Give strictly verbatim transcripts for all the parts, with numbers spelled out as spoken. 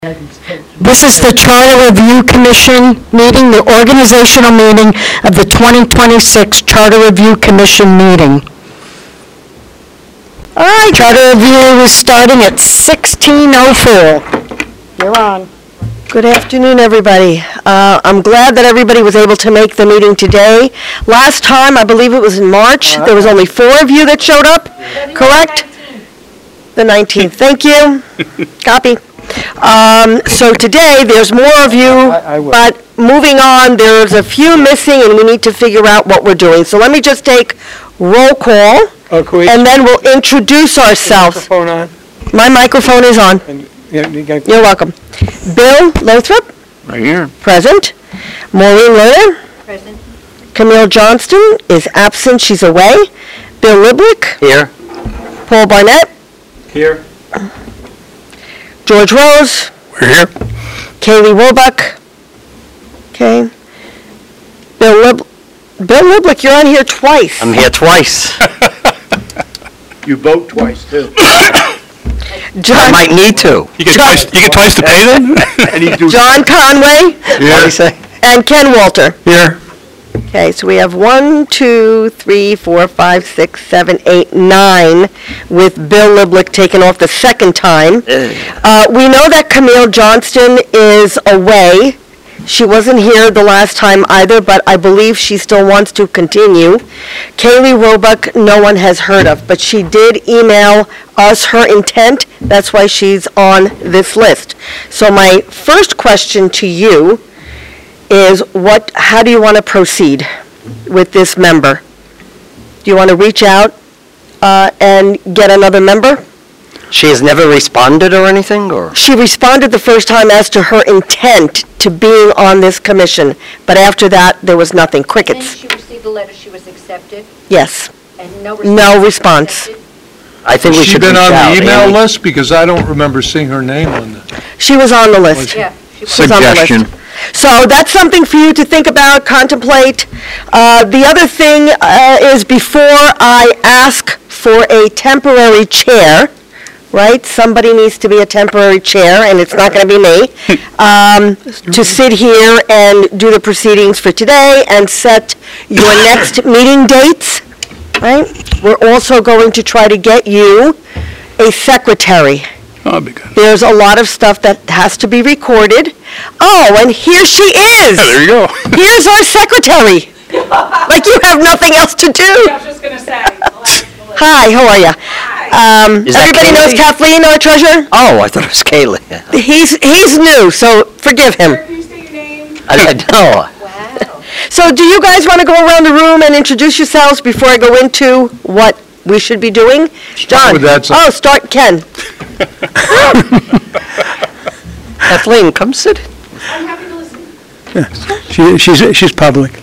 This is the Charter Review Commission meeting, the organizational meeting of the twenty twenty-six Charter Review Commission meeting. All right, Charter Review is starting at sixteen oh four. You're on. Good afternoon, everybody. Uh, I'm glad that everybody was able to make the meeting today. Last time, I believe it was in March, there was only four of you that showed up, correct? The nineteenth. Thank you. Copy. Um, so today, there's more of you, I, I will. but moving on, there's a few missing, and we need to figure out what we're doing. So let me just take roll call, Oh, can we- and then we'll introduce ourselves. Microphone on? My microphone is on. And, yeah, you got- You're welcome. Bill Lothrop, Right here. present. Maureen Lawyer, Present. Camille Johnston is absent, she's away. Bill Liblick, Here. Paul Barnett, Here. George Rose, We're here. Kaylee Roebuck. Okay. Bill Lib, Bill Liblick, you're on here twice. I'm here twice. You vote twice, too. I John, might need to. You get twice, you get twice to pay them? And he's doing. John Conway What do you say? and Ken Walter. Here. Okay, so we have one, two, three, four, five, six, seven, eight, nine, with Bill Liblick taken off the second time. Uh, we know that Camille Johnston is away. She wasn't here the last time either, but I believe she still wants to continue. Kaylee Roebuck, no one has heard of, but she did email us her intent. That's why she's on this list. So my first question to you is, what, how do you want to proceed with this member? Do you want to reach out uh, and get another member? She has never responded or anything, or? She responded the first time as to her intent to being on this commission, but after that, there was nothing. Then Crickets. she received a letter, she was accepted, Yes. and no response. No was response. accepted. I think we Has she should been reach on out. the email Amy. list? Because I don't remember seeing her name on the. She was on the list. Yeah. she was- She was on the list. So that's something for you to think about, contemplate. Uh, The other thing uh, is, before I ask for a temporary chair, right? Somebody needs to be a temporary chair, and it's not going to be me, um, to sit here and do the proceedings for today and set your next meeting dates, right? We're also going to try to get you a secretary. Oh, that'd be good. There's a lot of stuff that has to be recorded. Oh, and here she is. Yeah, there you go. Here's our secretary. Like you have nothing else to do. I was just going to say. Hi, how are you? Um, Is that everybody knows Kaylee? Kathleen, our treasurer? Oh, I thought it was Kaylee. He's, he's new, so forgive him. Can you say your name? I I know. Wow. So do you guys want to go around the room and introduce yourselves before I go into what we should be doing? John? with that, so- Oh, start Ken. Kathleen, come sit. I'm happy to listen. She, she's, she's public.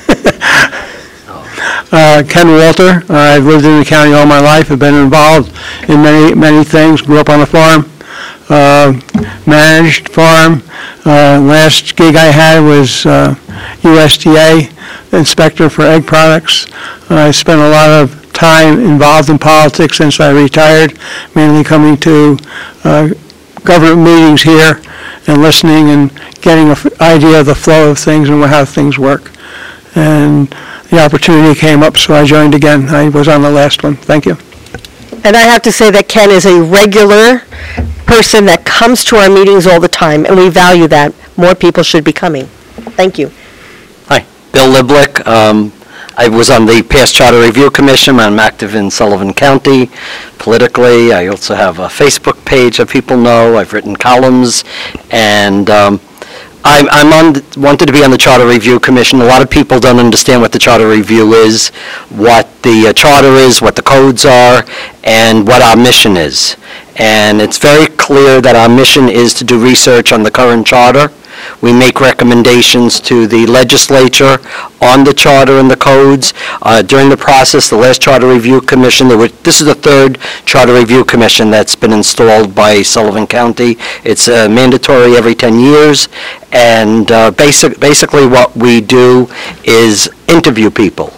Uh, Ken Walter, I've lived in the county all my life, I've been involved in many, many things, grew up on a farm, uh, managed farm. Uh, last gig I had was uh, U S D A inspector for egg products. I spent a lot of time involved in politics since I retired, mainly coming to uh, government meetings here and listening and getting an idea of the flow of things and how things work. And the opportunity came up, so I joined again. I was on the last one. Thank you. And I have to say that Ken is a regular person that comes to our meetings all the time, and we value that. More people should be coming. Thank you. Hi, Bill Liblick. Um, I was on the past Charter Review Commission. I'm active in Sullivan County politically. I also have a Facebook page that people know. I've written columns, and um, I'm, I'm on, the- wanted to be on the Charter Review Commission. A lot of people don't understand what the Charter Review is, what the uh, charter is, what the codes are, and what our mission is. And it's very clear that our mission is to do research on the current charter. We make recommendations to the legislature on the charter and the codes. Uh, During the process, the last Charter Review Commission, there were, this is the third Charter Review Commission that's been installed by Sullivan County. It's uh, mandatory every ten years, and uh, basic, basically what we do is interview people.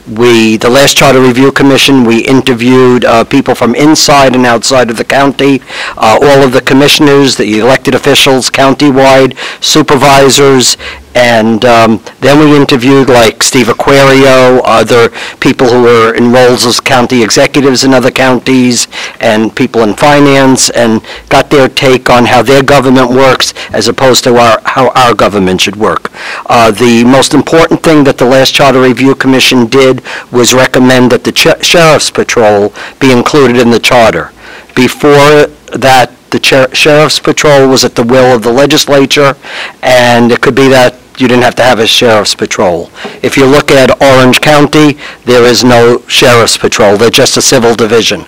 We, the last Charter Review Commission, we interviewed uh, people from inside and outside of the county, uh, all of the commissioners, the elected officials countywide, supervisors, and um, then we interviewed like Steve Aquario, other people who were in roles as county executives in other counties, and people in finance, and got their take on how their government works as opposed to our, how our government should work. Uh, the most important thing that the last Charter Review Commission did was recommend that the Ch- Sheriff's Patrol be included in the charter. Before that, the Cher- Sheriff's Patrol was at the will of the legislature, and it could be that you didn't have to have a Sheriff's Patrol. If you look at Orange County, there is no Sheriff's Patrol. They're just a civil division.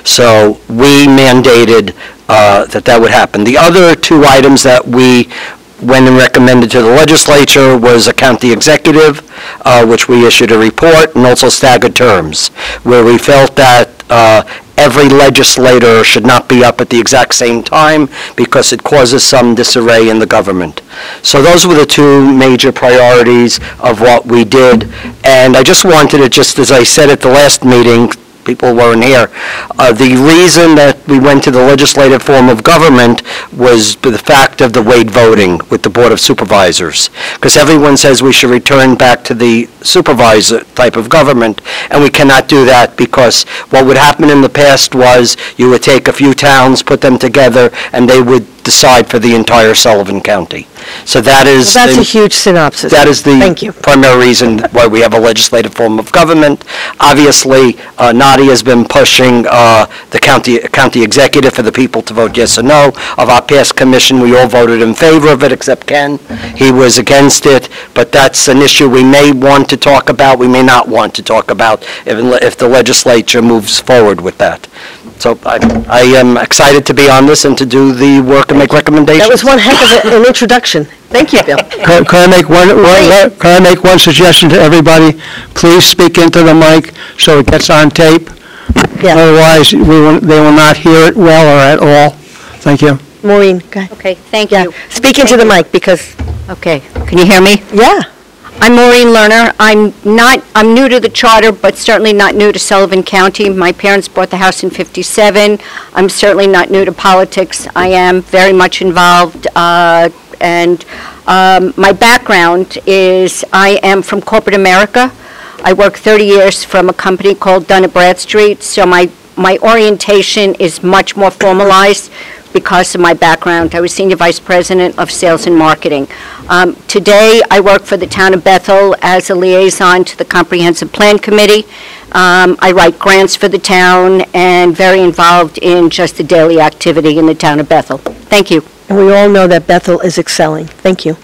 So we mandated uh, that that would happen. The other two items that we went and recommended to the legislature was a county executive, uh, which we issued a report, and also staggered terms, where we felt that uh, every legislator should not be up at the exact same time because it causes some disarray in the government. So those were the two major priorities of what we did. And I just wanted to, just as I said at the last meeting, people weren't here, uh, the reason that we went to the legislative form of government was the fact of the weight voting with the Board of Supervisors. Because everyone says we should return back to the supervisor type of government, and we cannot do that because what would happen in the past was you would take a few towns, put them together, and they would decide for the entire Sullivan County. So that is... Well, that's the- a huge synopsis. That is the Thank you. primary reason why we have a legislative form of government. Obviously, uh, Nadia has been pushing uh, the county county executive for the people to vote yes or no. Of our past commission, we all voted in favor of it, except Ken. He was against it, but that's an issue we may want to talk about, we may not want to talk about if if the legislature moves forward with that. So I I am excited to be on this and to do the work and make recommendations. That was one heck of a- an introduction. Thank you, Bill. Can can I make one, one- can I make one suggestion to everybody? Please speak into the mic so it gets on tape. Yeah. Otherwise, we will, they will not hear it well or at all. Thank you. Maureen, go ahead. Okay, thank Yeah, you. speak into the mic because, Okay, can you hear me? yeah. I'm Maureen Lerner. I'm not, I'm new to the charter, but certainly not new to Sullivan County. My parents bought the house in fifty-seven. I'm certainly not new to politics. I am very much involved, uh, and um, my background is I am from corporate America. I worked thirty years from a company called Dun and Bradstreet, so my, my orientation is much more formalized because of my background. I was Senior Vice President of Sales and Marketing. Um, Today, I work for the Town of Bethel as a liaison to the Comprehensive Plan Committee. Um, I write grants for the town and very involved in just the daily activity in the Town of Bethel. Thank you. And we all know that Bethel is excelling. Thank you.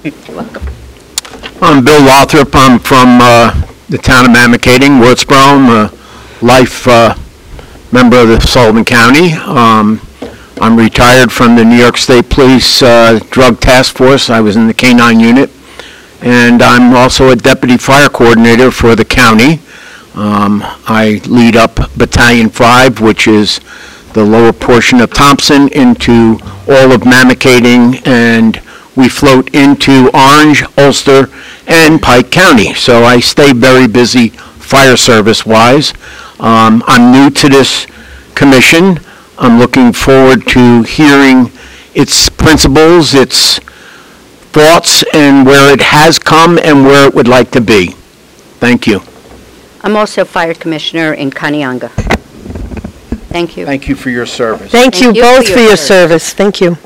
I'm Bill Lothrop. I'm from uh, the town of Mamakating, Wurtsboro. I'm a life uh, member of the Sullivan County. Um, I'm retired from the New York State Police uh, Drug Task Force. I was in the K nine unit. And I'm also a deputy fire coordinator for the county. Um, I lead up Battalion five, which is the lower portion of Thompson, into all of Mamakating, and we float into Orange, Ulster, and Pike County. So I stay very busy fire service-wise. Um, I'm new to this commission. I'm looking forward to hearing its principles, its thoughts, and where it has come and where it would like to be. Thank you. I'm also Fire Commissioner in Kanianga. Thank you. Thank you for your service. Thank you Thank you for both your for your service. service. Thank you.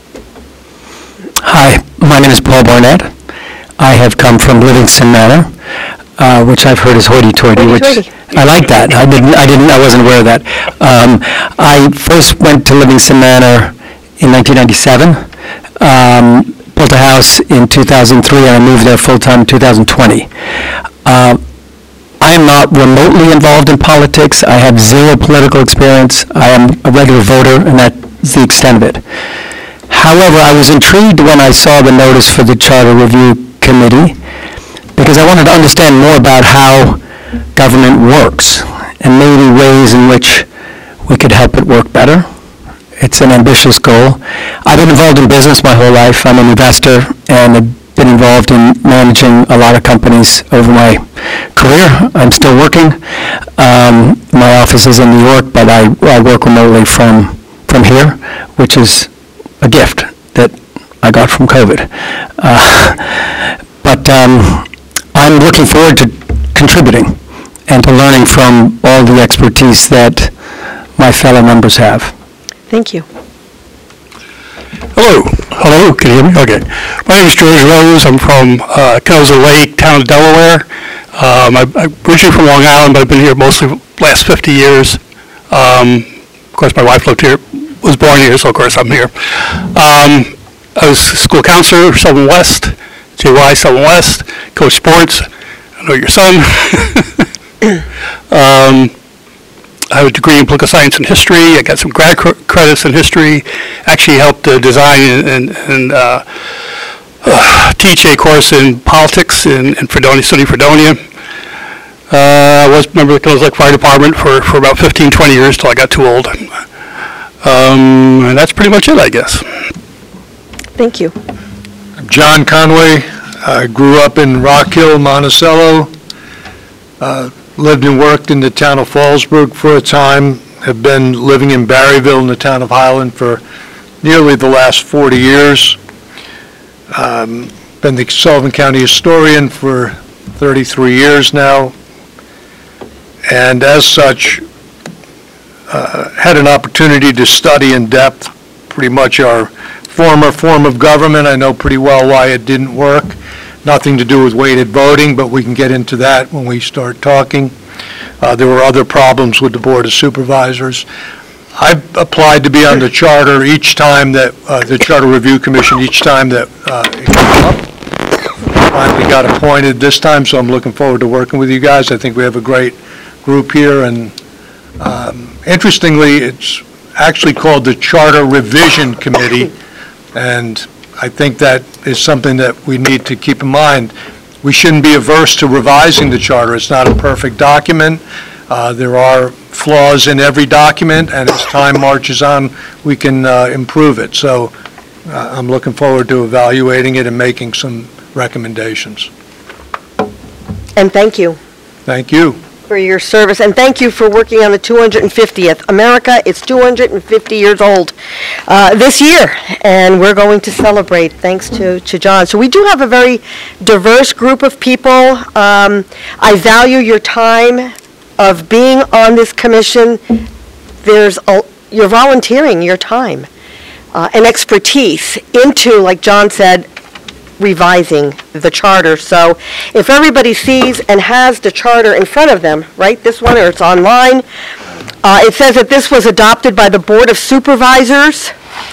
Hi, my name is Paul Barnett. I have come from Livingston Manor, uh, which I've heard is hoity-toity, which Hoity-toity. I like that. I didn't, I didn't, I wasn't aware of that. Um, I first went to Livingston Manor in nineteen ninety-seven, um, built a house in two thousand three, and I moved there full-time in two thousand twenty. Uh, I am not remotely involved in politics. I have zero political experience. I am a regular voter, and that's the extent of it. However, I was intrigued when I saw the notice for the Charter Review Committee because I wanted to understand more about how government works and maybe ways in which we could help it work better. It's an ambitious goal. I've been involved in business my whole life. I'm an investor and I've been been involved in managing a lot of companies over my career. I'm still working. Um, my office is in New York, but I, I work remotely from, from here, which is a gift that I got from COVID. Uh, but um, I'm looking forward to contributing and to learning from all the expertise that my fellow members have. Thank you. Hello. Hello, can you hear me? Okay. My name is George Rose. I'm from uh, Kelsey Lake, town of Delaware. Um, I, I'm originally from Long Island, but I've been here mostly the last fifty years. Um, of course, my wife lived here, was born here, so of course I'm here. Um, I was school counselor, Sullivan West, J Y Sullivan West, coach sports. I know your son. um, I have a degree in political science and history. I got some grad cr- credits in history. Actually helped uh, design and, and, and uh, uh, teach a course in politics in, in Fredonia, SUNY Fredonia. Uh, I was a member of the Kills Lake Fire Department for, for about fifteen, twenty years till I got too old. Um, and that's pretty much it, I guess. Thank you. I'm John Conway. I grew up in Rock Hill, Monticello. Uh, lived and worked in the town of Fallsburg for a time. Have been living in Barryville in the town of Highland for nearly the last forty years. Um, been the Sullivan County historian for thirty-three years now. And as such, uh, had an opportunity to study in depth pretty much our former form of government. I know pretty well why it didn't work. Nothing to do with weighted voting, but we can get into that when we start talking. Uh, there were other problems with the Board of Supervisors. I applied to be on the charter each time that, uh, the Charter Review Commission, each time that uh, it came up. Finally got appointed this time, so I'm looking forward to working with you guys. I think we have a great group here, and um, interestingly, it's actually called the Charter Revision Committee, and I think that is something that we need to keep in mind. We shouldn't be averse to revising the charter. It's not a perfect document. Uh, there are flaws in every document, and as time marches on, we can uh, improve it. So uh, I'm looking forward to evaluating it and making some recommendations. And thank you Thank you. for your service, and thank you for working on the two hundred fiftieth. America is two hundred fifty years old uh, this year, and we're going to celebrate thanks to, to John. So we do have a very diverse group of people. Um, I value your time of being on this commission. There's a, you're volunteering your time uh, and expertise into, like John said, revising the charter. So if everybody sees and has the charter in front of them, right, this one, or it's online, uh, it says that this was adopted by the Board of Supervisors,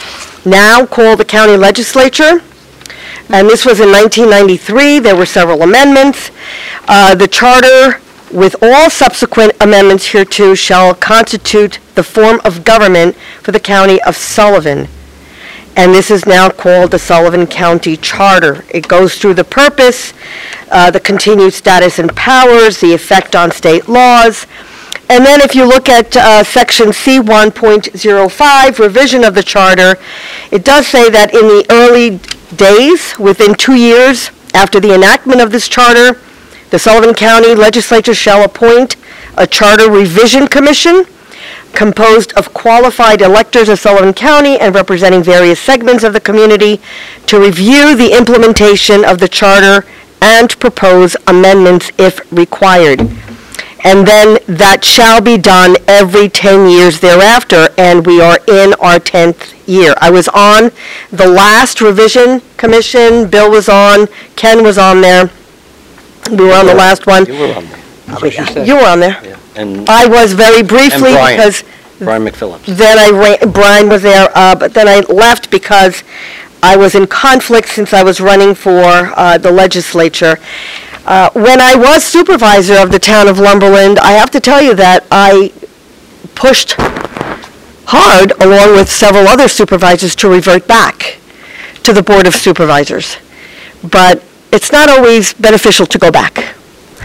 now called the County Legislature, and this was in nineteen ninety-three. There were several amendments. Uh, the charter, with all subsequent amendments hereto, shall constitute the form of government for the County of Sullivan. And this is now called the Sullivan County Charter. It goes through the purpose, uh, the continued status and powers, the effect on state laws. And then if you look at uh, section C one point oh five, revision of the charter, it does say that in the early days, within two years after the enactment of this charter, the Sullivan County Legislature shall appoint a charter revision commission composed of qualified electors of Sullivan County and representing various segments of the community to review the implementation of the charter and propose amendments if required. And then that shall be done every ten years thereafter, and we are in our tenth year. I was on the last revision commission, Bill was on, Ken was on there, we were on the last one. You were on there. That's what she said. You were on there. Yeah. And I was very briefly And Brian. because Brian McPhillips. then I, ra- Brian was there, uh, but then I left because I was in conflict since I was running for uh, the legislature. Uh, When I was supervisor of the town of Lumberland, I have to tell you that I pushed hard, along with several other supervisors, to revert back to the Board of Supervisors. But it's not always beneficial to go back.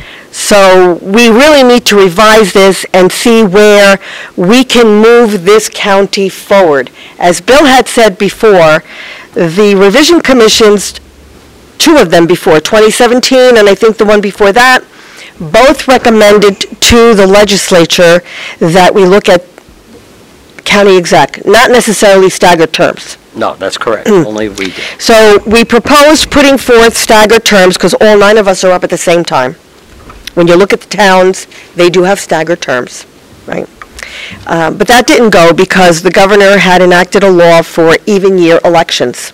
So we really need to revise this and see where we can move this county forward. As Bill had said before, the revision commissions two of them before, twenty seventeen and I think the one before that, both recommended to the legislature that we look at county exec, not necessarily staggered terms. No, that's correct. Only we did. So we proposed putting forth staggered terms because all nine of us are up at the same time. When you look at the towns, they do have staggered terms, right? Uh, But that didn't go because the governor had enacted a law for even-year elections.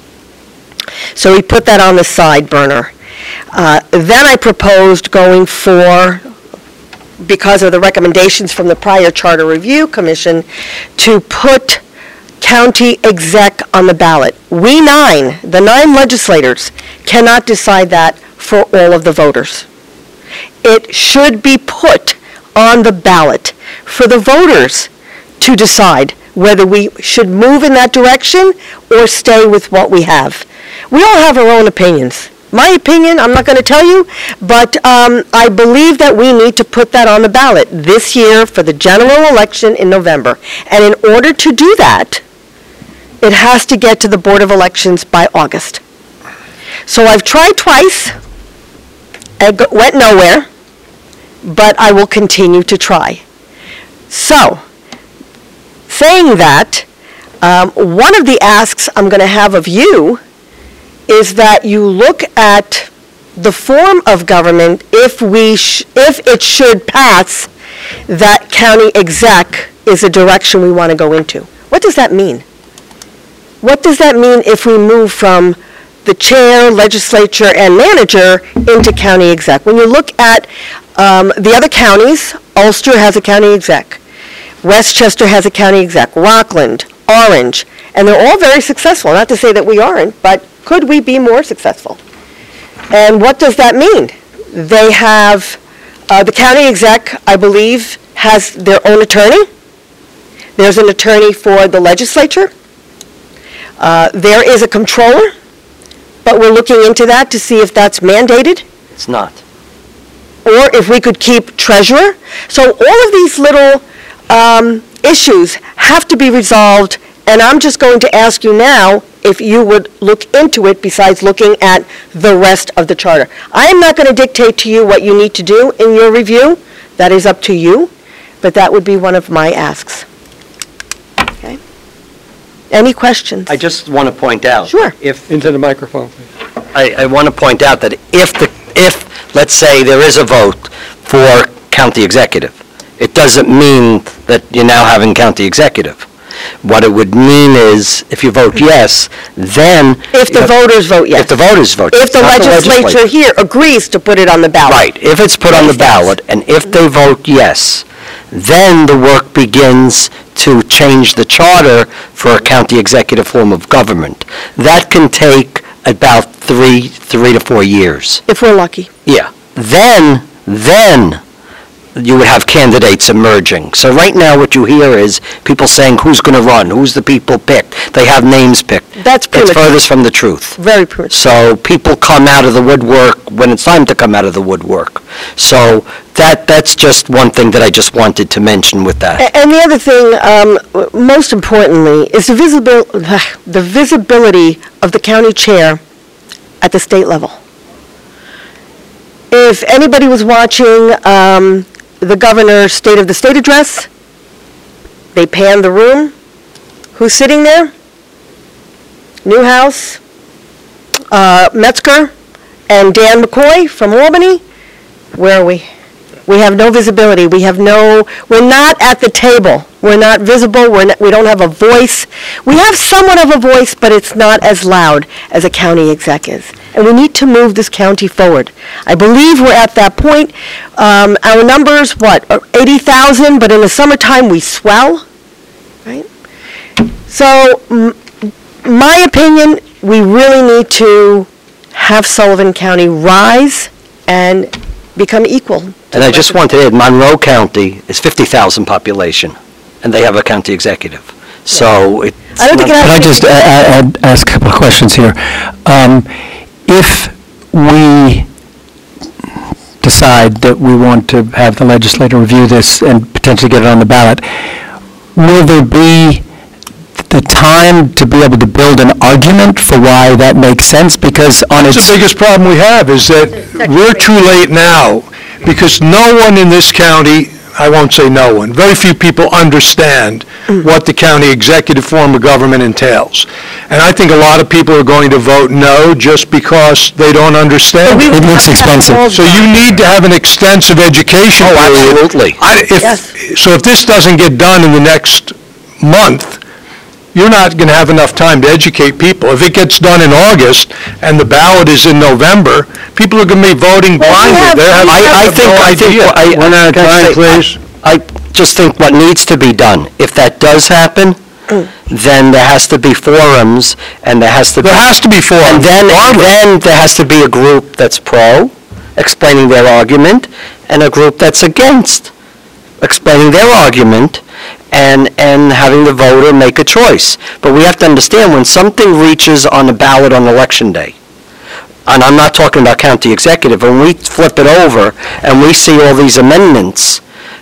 So we put that on the side burner. Uh, Then I proposed going for, because of the recommendations from the prior Charter Review Commission, to put county exec on the ballot. We nine, the nine legislators, cannot decide that for all of the voters. It should be put on the ballot for the voters to decide whether we should move in that direction or stay with what we have. We all have our own opinions. My opinion, I'm not going to tell you, but um, I believe that we need to put that on the ballot this year for the general election in November. And in order to do that, it has to get to the Board of Elections by August. So I've tried twice, and go- went nowhere, but I will continue to try. So, saying that, um, one of the asks I'm going to have of you is that you look at the form of government if we, sh- if it should pass that county exec is a direction we want to go into. What does that mean? What does that mean if we move from the chair, legislature, and manager into county exec? When you look at um, the other counties, Ulster has a county exec. Westchester has a county exec. Rockland, Orange, and they're all very successful. Not to say that we aren't, but could we be more successful? And what does that mean? They have, uh, the county exec, I believe, has their own attorney. There's an attorney for the legislature. Uh, There is a controller, but we're looking into that to see if that's mandated, It's not. or if we could keep treasurer. So all of these little um, issues have to be resolved, and I'm just going to ask you now if you would look into it besides looking at the rest of the charter. I am not going to dictate to you what you need to do in your review. That is up to you, but that would be one of my asks. Okay? Any questions? I just want to point out. Sure. If, Into the microphone, please. I, I want to point out that if the, if, let's say, there is a vote for county executive, it doesn't mean that you're now having county executive. What it would mean is, if you vote yes, then... If the voters vote yes. If the voters vote yes. If the not legislature here agrees to put it on the ballot. Right, if it's put on the Makes sense. ballot, and if they vote yes, then the work begins to change the charter for a county executive form of government. That can take about three, three to four years. If we're lucky. Yeah. Then, then you would have candidates emerging. So right now what you hear is people saying who's going to run, who's the people picked. They have names picked. That's It's premature. furthest from the truth. Very premature. So people come out of the woodwork when it's time to come out of the woodwork. So that that's just one thing that I just wanted to mention with that. A- And the other thing, um, w- most importantly, is the visibil, the visibility of the county chair at the state level. If anybody was watching um, the governor's State of the State address, they panned the room. Who's sitting there? Newhouse, uh, Metzger, and Dan McCoy from Albany. Where are we? We have no visibility. We have no, we're not at the table. We're not visible. We're not, we don't have a voice. We have somewhat of a voice, but it's not as loud as a county exec is. And we need to move this county forward. I believe we're at that point. Um, our numbers, what, are eighty thousand, but in the summertime we swell, right? So, m- my opinion, we really need to have Sullivan County rise and become equal. And I just wanted to add, Monroe County is fifty thousand population, and they have a county executive. So it's I don't think it not- has- Could I just a- a- add- ask a couple of questions here? Um, If we decide that we want to have the legislature review this and potentially get it on the ballot, will there be the time to be able to build an argument for why that makes sense? Because on That's its... the biggest problem we have, is that we're too late now, because no one in this county, I won't say no one, very few people understand what the county executive form of government entails. And I think a lot of people are going to vote no just because they don't understand. It looks expensive. So you need to have an extensive education Oh, period. absolutely. I- if- Yes. So if this doesn't get done in the next month, you're not going to have enough time to educate people. If it gets done in August and the ballot is in November, people are going to be voting Well, we blindly. have- They have I, I have think, no I think, idea. I... One at a can I time, say- please. I just think what needs to be done, if that does happen, then there has to be forums, and there has to be... There has to be And forums. then, then there has to be a group that's pro, explaining their argument, and a group that's against, explaining their argument, and, and having the voter make a choice. But we have to understand, when something reaches on the ballot on election day, and I'm not talking about county executive, when we flip it over and we see all these amendments,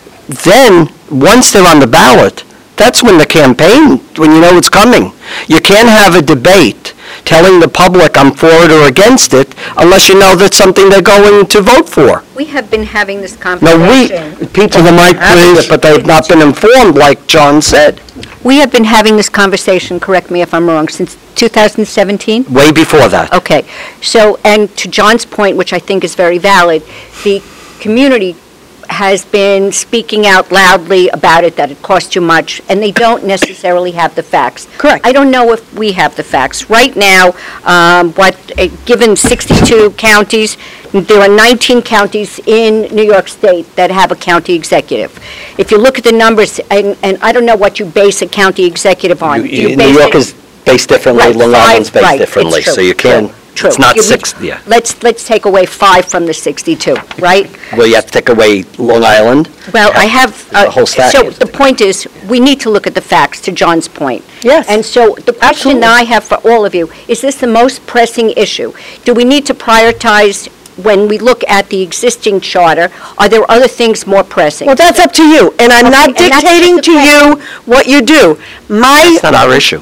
then, once they're on the ballot, that's when the campaign, when you know it's coming. You can't have a debate telling the public I'm for it or against it unless you know that's something they're going to vote for. We have been having this Now, we, conversation. people To the mic, having please. it, but they've not been informed, like John said, We have been having this conversation, correct me if I'm wrong, since two thousand seventeen? way before that. Okay, so, and to John's point, which I think is very valid, the community has been speaking out loudly about it, that it costs too much, and they don't necessarily have the facts. Correct. I don't know if we have the facts. Right now, um, what, uh, given sixty-two counties, there are nineteen counties in New York State that have a county executive. If you look at the numbers, and, and I don't know what you base a county executive on. You- Do you you- base New York it- is based differently, Right, Long five- Island's based right, it's differently, so true, you can't, True. it's not You- six, yeah. Let's, let's take away five from the sixty-two, right? Well, you have to take away Long Island. Well, I have, The uh, whole stack so is. the point is, we need to look at the facts, to John's point. Yes. And so the question that I have for all of you, is this the most pressing issue? Do we need to prioritize, when we look at the existing charter, are there other things more pressing? Well, that's up to you, and I'm not Okay, and that's dictating just to the you what you do. My, It's not our issue.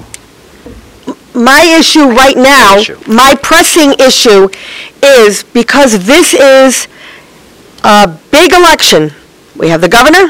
my issue right now, Issue. my pressing issue is, because this is a big election, we have the governor,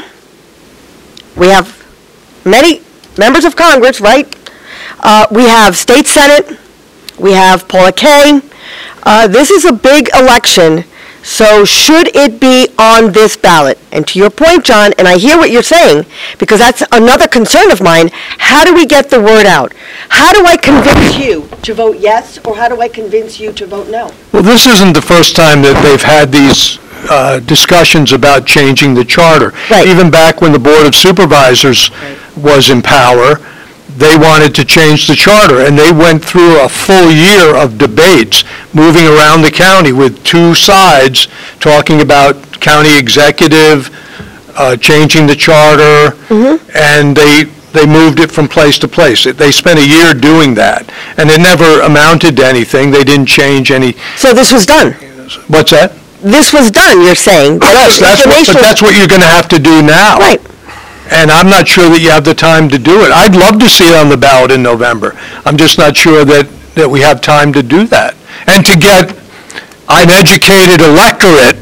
we have many members of Congress, right? Uh, We have state senate, we have Paula Kay. Uh, This is a big election, so should it be on this ballot? And to your point, John, and I hear what you're saying, because that's another concern of mine, how do we get the word out? How do I convince you to vote yes, or how do I convince you to vote no? Well, this isn't the first time that they've had these uh, discussions about changing the charter. Right. Even back when the Board of Supervisors was in power, they wanted to change the charter, and they went through a full year of debates, moving around the county with two sides, talking about county executive, uh, changing the charter, and they, they moved it from place to place. They spent a year doing that, and it never amounted to anything. They didn't change any, So this was done. what's that? This was done, you're saying. Yes, that's what, but that's what you're going to have to do now. Right. And I'm not sure that you have the time to do it. I'd love to see it on the ballot in November. I'm just not sure that, that we have time to do that. And to get an educated electorate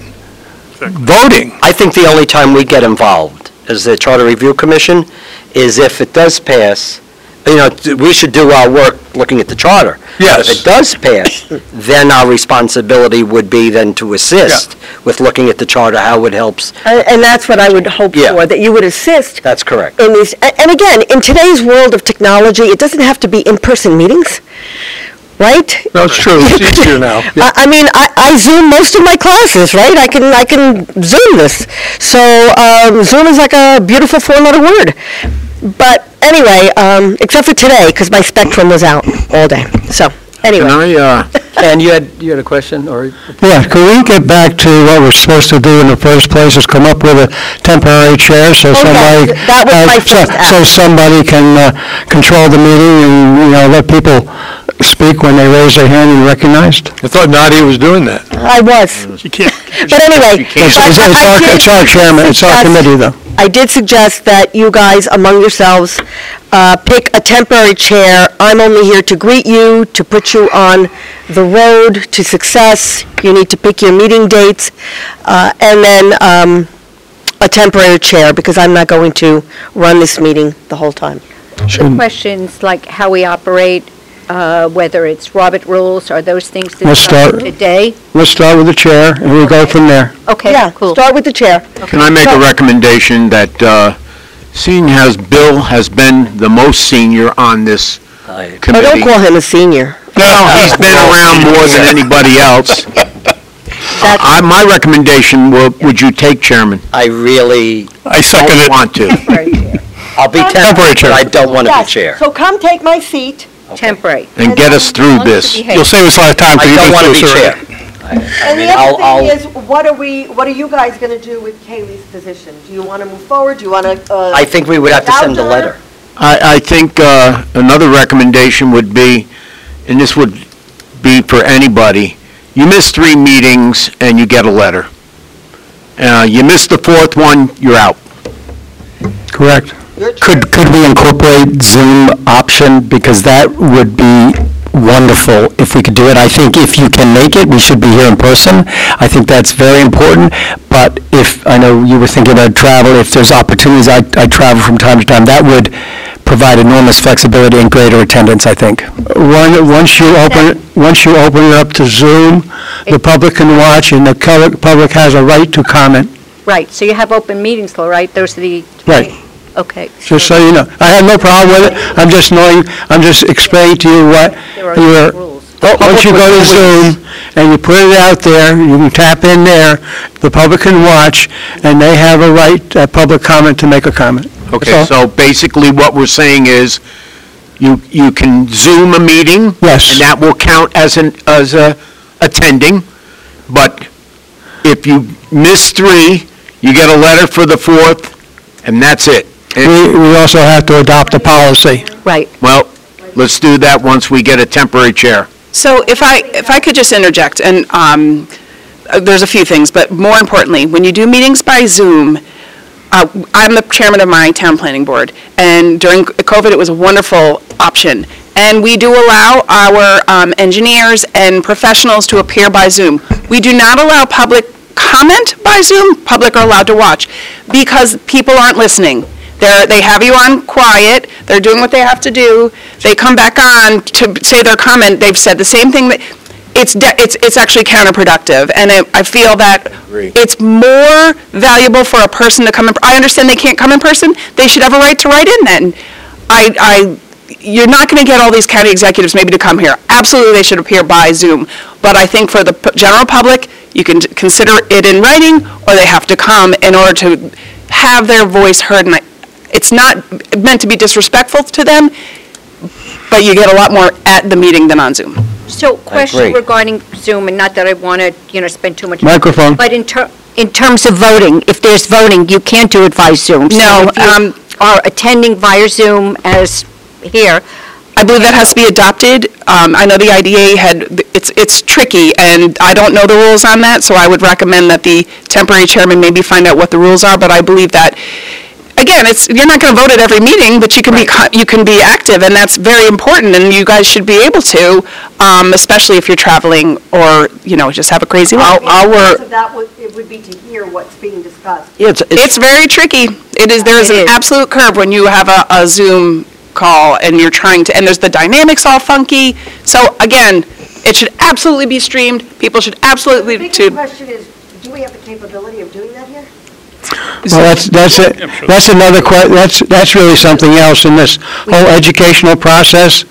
voting. I think the only time we get involved as the Charter Review Commission is if it does pass, you know, we should do our work looking at the charter. Yes. If it does pass, then our responsibility would be then to assist with looking at the charter, how it helps. And and that's what I would hope Yeah. for, that you would assist That's correct. in these, a- and again, in today's world of technology, it doesn't have to be in-person meetings, right? No, it's true. It's easier now. I I mean, I I Zoom most of my classes, right? I can, I can Zoom this. So um, Zoom is like a beautiful four-letter word. But anyway, um, except for today, because my Spectrum was out all day. So, Can anyway. I, uh, And you had, you had a question, or? Yeah, could we get back to what we're supposed to do in the first place, is come up with a temporary chair so Oh, yes, somebody... that was uh, my so- first ask. So somebody can uh, control the meeting and, you know, let people speak when they raise their hand and recognized? I thought Nadia was doing that. I was. You can't. But anyway. It's but it's I- I our, did it's our chairman, it's our suggest- committee, though. I did suggest that you guys, among yourselves, uh, pick a temporary chair. I'm only here to greet you, to put you on the road to success. You need to pick your meeting dates, uh, and then um, a temporary chair, because I'm not going to run this meeting the whole time. The questions like how we operate, uh, whether it's Robert rules, are those things Let's discussed start- today? Let's start with the chair, and we'll go from there. Okay, Yeah, cool. start with the chair. Can I make a recommendation that, uh, seeing as Bill has been the most senior on this I- Oh, don't committee, call him a senior. no, he's been around more than anybody else. I, my recommendation, would, would you take chairman? I really I second Don't it. want to. I'll be Temporary temporary, chair. but I don't want to be Yes, chair. so come take my seat. Temporary. And get us through this. You'll save us a lot of time. 'cause I you don't go want to through be this chair. already. I- I And mean, the I'll- other I'll- thing is, what are we, what are you guys going to do with Kaylee's position? Do you want to move forward? Do you want to? I think we would have to send a letter. I, I think uh, another recommendation would be, and this would be for anybody, you miss three meetings and you get a letter. Uh, You miss the fourth one, you're out. Correct. Could, could we incorporate Zoom option, because that would be wonderful if we could do it. I think if you can make it, we should be here in person. I think that's very important, but if, I know you were thinking about travel, if there's opportunities, I, I travel from time to time, that would provide enormous flexibility and greater attendance, I think. One, once you open, it- once you open it up to Zoom, the public can watch, and the col- public has a right to comment. Right, so you have open meetings though, right? Those are the... Right. Okay. Just so you know. I have no problem with it. I'm just knowing, I'm just explaining to you what There are your, rules. once you go to Zoom and you put it out there, you can tap in there, the public can watch, and they have a right, uh public comment, to make a comment. Okay, That's all. so basically what we're saying is, you, you can Zoom a meeting. Yes. And that will count as an, as a attending, but if you miss three, you get a letter for the fourth, and that's it. And- We, we also have to adopt a policy. Right. Well, let's do that once we get a temporary chair. So if I, if I could just interject, and um, uh, there's a few things, but more importantly, when you do meetings by Zoom, uh, I'm the chairman of my town planning board, and during COVID, it was a wonderful option. And we do allow our um, engineers and professionals to appear by Zoom. We do not allow public comment by Zoom. Public are allowed to watch, because people aren't listening. They're, they have you on quiet, they're doing what they have to do, they come back on to say their comment, they've said the same thing, that it's, de- it's, it's actually counterproductive, and I, I feel that it's more valuable for a person to come in, I understand they can't come in person, they should have a right to write in then. I, I, you're not gonna get all these county executives maybe to come here, absolutely they should appear by Zoom, but I think for the p- general public, you can t- consider it in writing, or they have to come in order to have their voice heard, and I, it's not meant to be disrespectful to them, but you get a lot more at the meeting than on Zoom. So question agree. regarding Zoom, and not that I want to, you know, spend too much... Microphone. But in ter, in terms of voting, if there's voting, you can't do it via Zoom. So No, if you um, are attending via Zoom as here, I believe that has to be adopted. Um, I know the I D A had, it's, it's tricky, and I don't know the rules on that, so I would recommend that the temporary chairman maybe find out what the rules are, but I believe that, again, it's, you're not going to vote at every meeting, but you can be, co- you can be active, and that's very important, and you guys should be able to, um, especially if you're traveling or, you know, just have a crazy life. Our... of that would, it would be to hear what's being discussed. Yeah, it's, It's very tricky. It is, there is It an is. absolute curve when you have a, a Zoom call and you're trying to, and there's the dynamics all funky. So again, it should absolutely be streamed. People should absolutely The biggest to, question is, do we have the capability of doing that here? Well, that's, that's it, that's another que, that's, that's really something else in this whole educational process.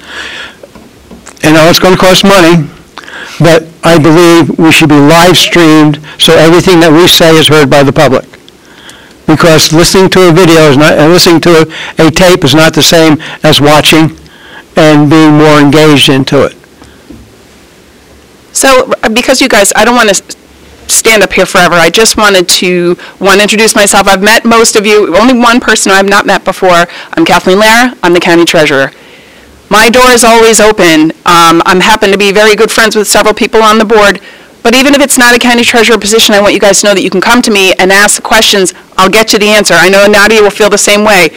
And I know it's gonna cost money, but I believe we should be live streamed, so everything that we say is heard by the public. Because listening to a video is not, and listening to a, a tape is not the same as watching and being more engaged into it. so uh, because you guys, I don't want to stand up here forever. I just wanted to, one, introduce myself. I've met most of you, only one person I have not met before. I'm Kathleen Lara. I'm the county treasurer. My door is always open. Um, I'm happen to be very good friends with several people on the board. But even if it's not a county treasurer position, I want you guys to know that you can come to me and ask questions. I'll get you the answer. I know Nadia will feel the same way.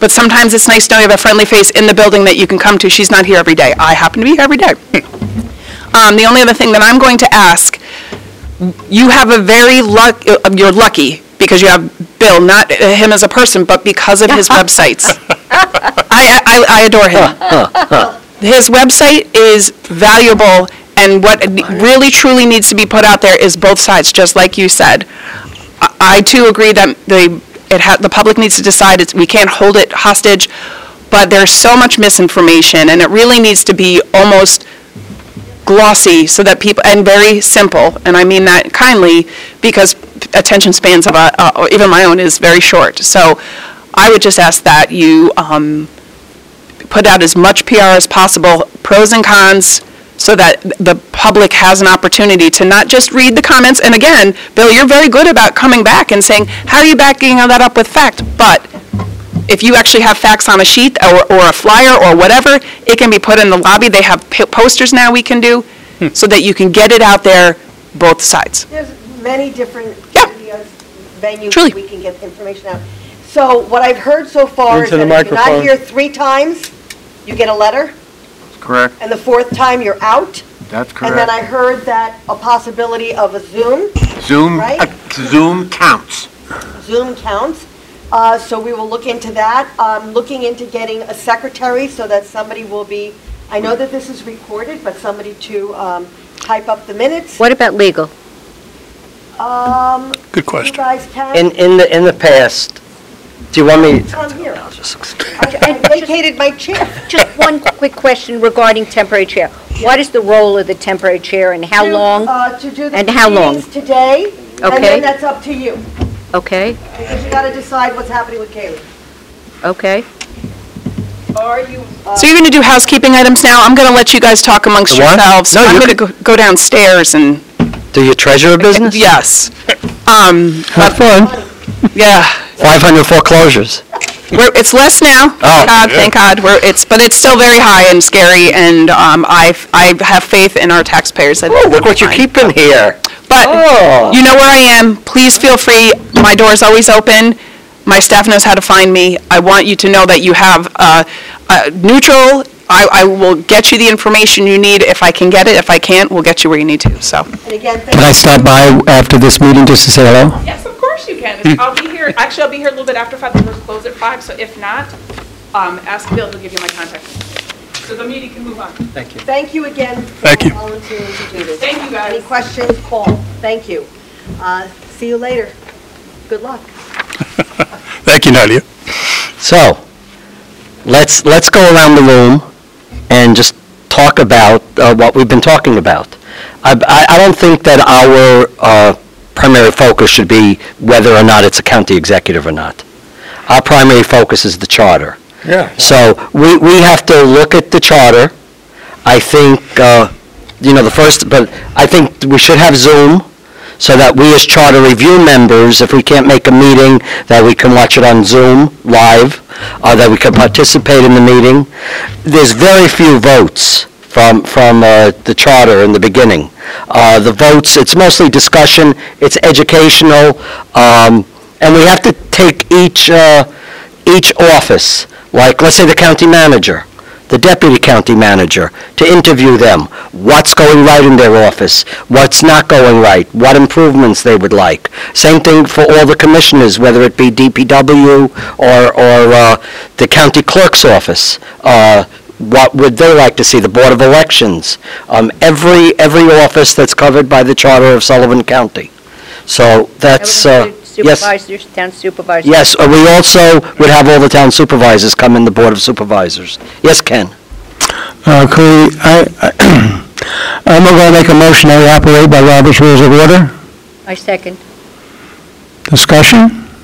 but sometimes it's nice knowing you have a friendly face in the building that you can come to. She's not here every day. I happen to be here every day. Um, the only other thing that I'm going to ask, you have a very luck, uh, you're lucky because you have Bill, not uh, him as a person, but because of his websites. I, I, I adore him. His website is valuable, and what really truly needs to be put out there is both sides, just like you said. I, I too agree that the, it ha, the public needs to decide, it's, we can't hold it hostage, but there's so much misinformation, and it really needs to be almost glossy so that people, and very simple, and I mean that kindly, because attention spans of, a, uh, even my own, is very short. So I would just ask that you um, put out as much P R as possible, pros and cons, so that the public has an opportunity to not just read the comments. And again, Bill, you're very good about coming back and saying, how are you backing that up with fact? But if you actually have facts on a sheet or, or a flyer or whatever, it can be put in the lobby. They have p- posters now we can do, so that you can get it out there, both sides. There's many different Yeah. videos, venues Truly. that we can get information out. So what I've heard so far is Into the that if you're not microphone. here three times, you get a letter, Correct. and the fourth time you're out. That's And then I heard that a possibility of a Zoom, Zoom, Right? uh, Zoom counts. Zoom counts. Uh, So we will look into that. Um, Looking into getting a secretary so that somebody will be, I know that this is recorded, but somebody to um, type up the minutes. What about legal? Um, Good You question. guys can. In, in the, in the past, do you want me? Come here. I'll just explain. I I vacated my chair. Just one quick question regarding temporary chair. What is the role of the temporary chair and how To, long? uh, To do the And how long? meetings today, and Okay. then that's up to you, Okay, because you got to decide what's happening with Kaylee. okay. Are you, uh, So you're going to do housekeeping items now? I'm going to let you guys talk amongst The what? yourselves. No, I'm you going to go go downstairs and, Do your treasurer business? yes. Um, Have fun. Yeah. five hundred foreclosures. We're, it's less now. Oh, Thank God, good. thank God. We're, it's, but it's still very high and scary, and um, I, I have faith in our taxpayers. that Oh, look what you're fine. keeping here. But Oh. you know where I am. Please feel free. My door is always open. My staff knows how to find me. I want you to know that you have uh, uh, neutral. I, I will get you the information you need if I can get it. If I can't, we'll get you where you need to. So. and again, thank Can I stop by after this meeting just to say hello? Yes, of course you can. If- I'll be here, actually, I'll be here a little bit after five, the doors close at five, so if not, um, ask Bill, he'll give you my contact. So the meeting can move on. thank you again for Thank you. volunteering to do this. Thank you, guys. Any questions, call. Thank you. Uh, See you later. Good luck. Thank you, Nadia. So, let's, let's go around the room and just talk about uh, what we've been talking about. I, I I don't think that our uh, primary focus should be whether or not it's a county executive or not. Our primary focus is the charter. Yeah. So we, we have to look at the charter. I think, uh, you know, the first, but I think we should have Zoom so that we as charter review members, if we can't make a meeting, that we can watch it on Zoom live, or that we can participate in the meeting. There's very few votes from, from uh, the charter in the beginning. Uh, The votes, it's mostly discussion, it's educational, um, and we have to take each, uh, each office, like, let's say the county manager, the deputy county manager, to interview them. What's going right in their office? What's not going right? What improvements they would like? Same thing for all the commissioners, whether it be D P W or, or uh, the county clerk's office. Uh, What would they like to see? The Board of Elections. Um, Every, every office that's covered by the Charter of Sullivan County. So that's, uh, yes. Supervisors, town supervisors. Yes, uh, we also would have all the town supervisors come in the Board of Supervisors. Yes, Ken? Uh, could we, I, I- I'm going to make a motion that we operate by Robert's Rules of Order. I second. Discussion?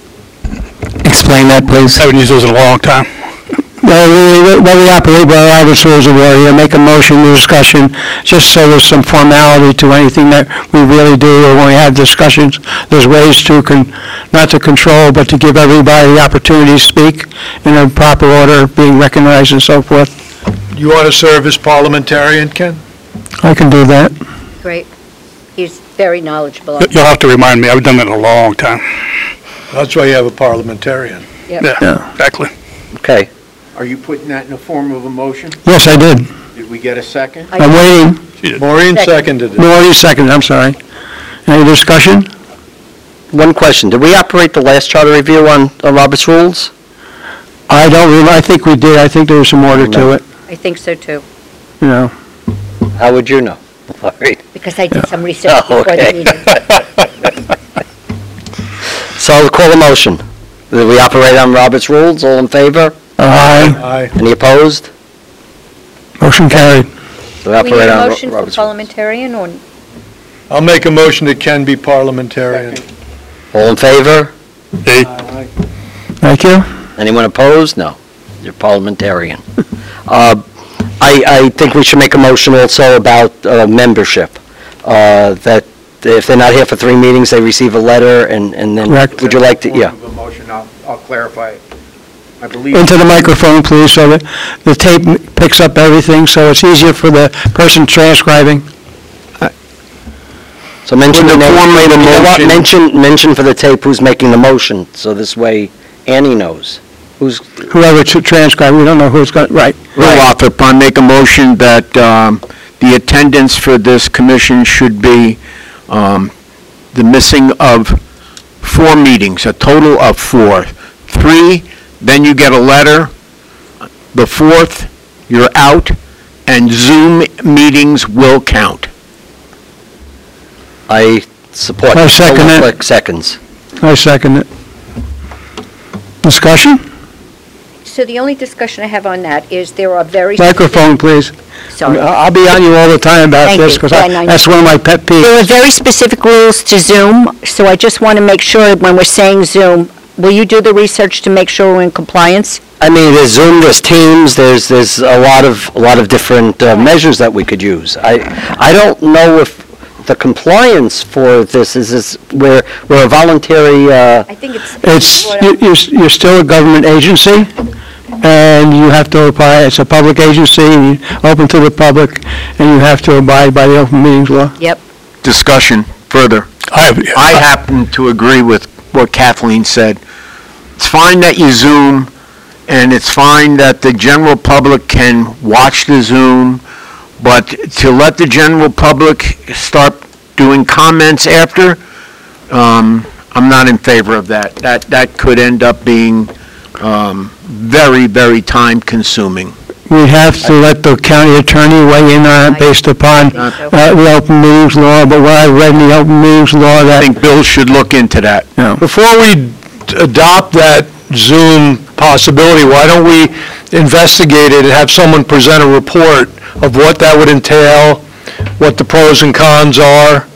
Explain that, please. I haven't used those in a long time. Well, we, well, we operate by Robert's Rules of Order, make a motion, discussion, just so there's some formality to anything that we really do, or when we have discussions, there's ways to, con not to control, but to give everybody the opportunity to speak in a proper order, being recognized and so forth. You want to serve as parliamentarian, Ken? I can do that. Great. He's very knowledgeable. You- You'll have to remind me, I've done that in a long time. That's why you have a parliamentarian. Yep. Yeah, Yeah. exactly. Okay. Are you putting that in the form of a motion? Yes, I did. Did we get a second? I'm waiting. Maureen seconded it. No, already seconded, I'm sorry. Any discussion? One question, did we operate the last charter review on on Robert's rules? I don't really, I think we did, I think there was some order to it, I think so too, you know. How would you know? All right. because I did some research Oh, before the okay. meeting. So I'll call a motion. Did we operate on Robert's rules? All in favor? Aye. Aye. Any opposed? Motion carried. Do we Do we operate need a on Ro- motion for Robert's rules? parliamentarian or? I'll make a motion that can be parliamentarian. All in favor? Thank you. Anyone opposed? No. You're parliamentarian. Uh, I, I think we should make a motion also about uh, membership, uh, that if they're not here for three meetings, they receive a letter, and and then, Correct. would you like to, yeah. Form of a motion, I'll, I'll clarify it. I believe. Into the microphone, please, so that the tape picks up everything, so it's easier for the person transcribing. So mention With the the name, form of the you know what? motion- mention, mention for the tape who's making the motion, so this way Annie knows who's, Whoever to transcribe, we don't know who's got, right. Bill Lothrop, I make a motion that um, the attendance for this commission should be um, the missing of four meetings, a total of four. Three, then you get a letter. The fourth, you're out, and Zoom meetings will count. I support. I second it. Quick seconds. I second it. Discussion? So the only discussion I have on that is there are very. Microphone, please. Sorry. I'll be on you all the time about Thank this, you. because Yeah, no, that's one of my pet peeves. There are very specific rules to Zoom, so I just want to make sure when we're saying Zoom, will you do the research to make sure we're in compliance? I mean, there's Zoom, there's Teams, there's, there's a lot of, a lot of different uh, measures that we could use. I, I don't know if the compliance for this is, is, we're, we're a voluntary, uh, I think it's. It's, you- you're you're still a government agency, and you have to apply, it's a public agency, and you open to the public, and you have to abide by the open meetings law. Yep. Discussion further. I, I happen to agree with what Kathleen said. It's fine that you Zoom, and it's fine that the general public can watch the Zoom, but to let the general public start doing comments after, um, I'm not in favor of that. That, that could end up being um, very, very time-consuming. We have to let the county attorney weigh in on it based upon I think so. uh, the open meetings law, but what I read in the open meetings law I that, think Bill should look into that. you know, Before we d- adopt that Zoom possibility, why don't we investigate it and have someone present a report of what that would entail, what the pros and cons are,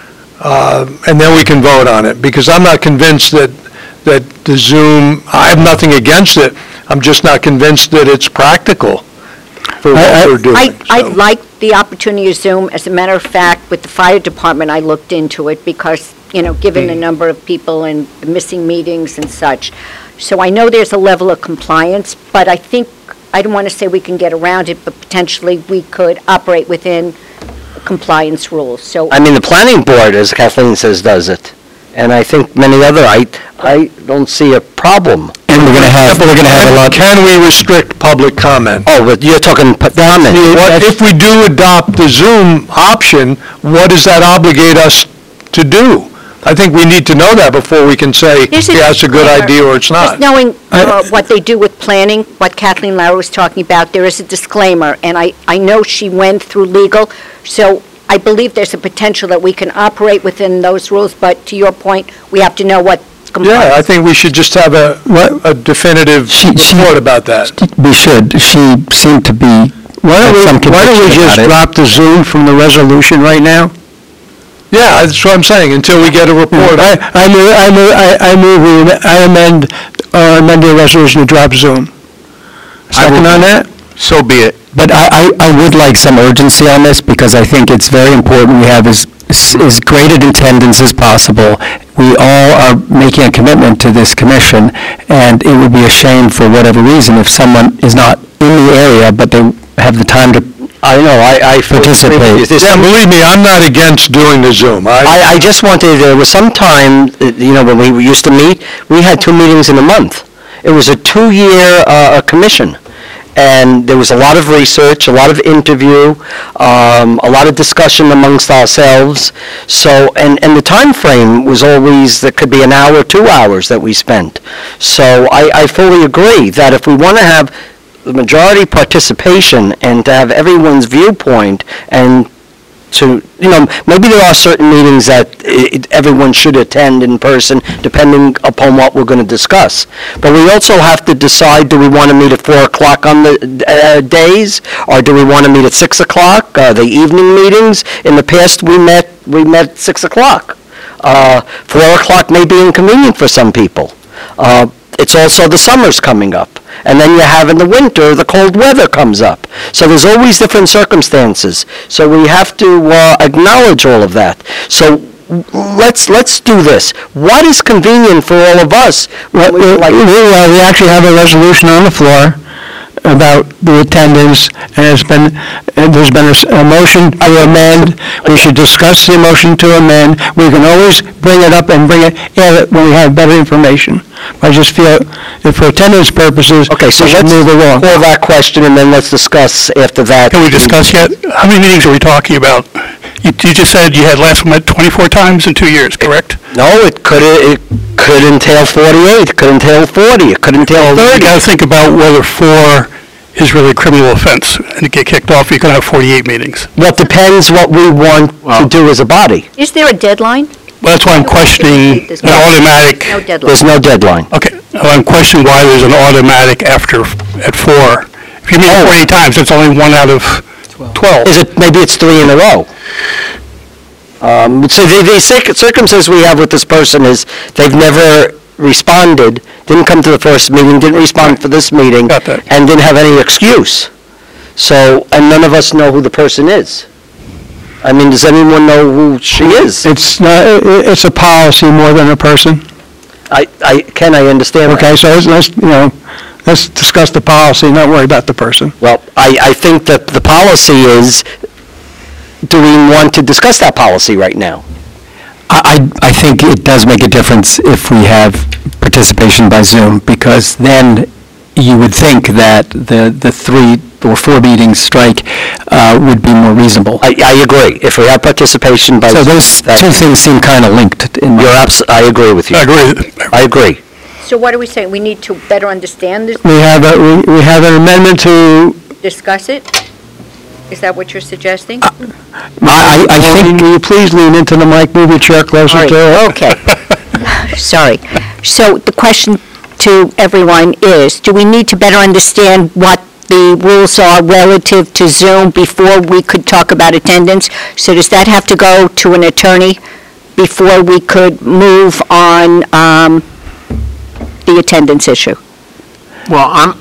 uh, and then we can vote on it, because I'm not convinced that, that the Zoom, I have nothing against it, I'm just not convinced that it's practical for I- I- what we're doing. I, I so. like the opportunity of Zoom. As a matter of fact, with the fire department, I looked into it because, you know, given the number of people and the missing meetings and such. So I know there's a level of compliance, but I think, I don't want to say we can get around it, but potentially we could operate within compliance rules. So I mean, the planning board, as Kathleen says, does it. And I think many other, I, I don't see a problem. And we're going to have, we're going to have a lot. Can we restrict public comment? Oh, but you're talking p- comment. What, if we do adopt the Zoom option, what does that obligate us to do? I think we need to know that before we can say, There's a yeah, it's a good disclaimer. idea or it's not. Just knowing uh, what they do with planning, what Kathleen Lauer was talking about, there is a disclaimer, and I, I know she went through legal, so I believe there's a potential that we can operate within those rules, but to your point, we have to know what Yeah, I compliance. think we should just have a, a definitive She- she- report about that. We should. She seemed to be, why don't Have some we, why don't we conviction just about it. drop the Zoom from the resolution right now? Yeah, that's what I'm saying, until we get a report. I, I move, I move, I I move, we I amend, uh, amend the resolution to drop Zoom. Second on that? So be it. but I, I I would like some urgency on this, because I think it's very important we have as, as great an attendance as possible. We all are making a commitment to this commission, and it would be a shame for whatever reason if someone is not in the area, but they have the time to I know, I, I fully agree with you. Participate. There's Yeah, some- believe me, I'm not against doing the Zoom. I, I, I just wanted, there was some time, uh, you know, when we used to meet, we had two meetings in a month. It was a two-year uh, commission, and there was a lot of research, a lot of interview, um, a lot of discussion amongst ourselves. So, and, and the time frame was always, that could be an hour, two hours that we spent. So I, I fully agree that if we want to have the majority participation and to have everyone's viewpoint and to, you know, maybe there are certain meetings that it, everyone should attend in person, depending upon what we're going to discuss. But we also have to decide, do we want to meet at four o'clock on the uh, days, or do we want to meet at six o'clock, uh, the evening meetings? In the past, we met, we met six o'clock. Uh, four o'clock may be inconvenient for some people. Uh, it's also the summer's coming up. And then you have in the winter, the cold weather comes up. So there's always different circumstances. So we have to uh, acknowledge all of that. So let's let's do this. What is convenient for all of us? Well, we, we, uh, we actually have a resolution on the floor about the attendance, and it's been, and there's been a, s- a motion to amend. We should discuss the motion to amend. We can always bring it up and bring it, add it when we have better information. I just feel that for attendance purposes, Okay, so we should let's move along. call that question, and then let's discuss after that. Can we discuss yet? How many meetings are we talking about? You you just said you had last one met twenty-four times in two years, correct? No, it could, it could entail forty-eight, it could entail forty, it could entail You thirty. got to think about whether four is really a criminal offense, and to get kicked off, you can have forty-eight meetings. Well, it depends what we want to do as a body. Is there a deadline? Well, that's why I'm questioning There's an no- automatic, No deadline. There's no deadline. okay, well, I'm questioning why there's an automatic after, at four. If you meet Oh. forty times, that's only one out of twelve. Is it, maybe it's three in a row? Um, so the, the circ- circumstance we have with this person is they've never responded, didn't come to the first meeting, didn't respond for this meeting, Got that. and didn't have any excuse. So, and none of us know who the person is. I mean, does anyone know who she is? It's not, i- it's a policy more than a person. I, I, Ken, I understand that. Okay, so let's, let's, you know, let's discuss the policy, not worry about the person. Well, I, I think that the policy is, do we want to discuss that policy right now? I, I I think it does make a difference if we have participation by Zoom, because then you would think that the, the three or four meetings strike uh, would be more reasonable. I, I agree. If we have participation by... So those that- two things seem kind of linked in You're my... abs, I agree with you. I agree. I agree. So what are we saying? We need to better understand this, We have a, we we have an amendment to, discuss it? Is that what you're suggesting? I, I I think... will you please lean into the mic, move your chair closer All to right, it? okay. Sorry. So the question to everyone is, do we need to better understand what the rules are relative to Zoom before we could talk about attendance? So does that have to go to an attorney before we could move on um, the attendance issue? Well, I'm,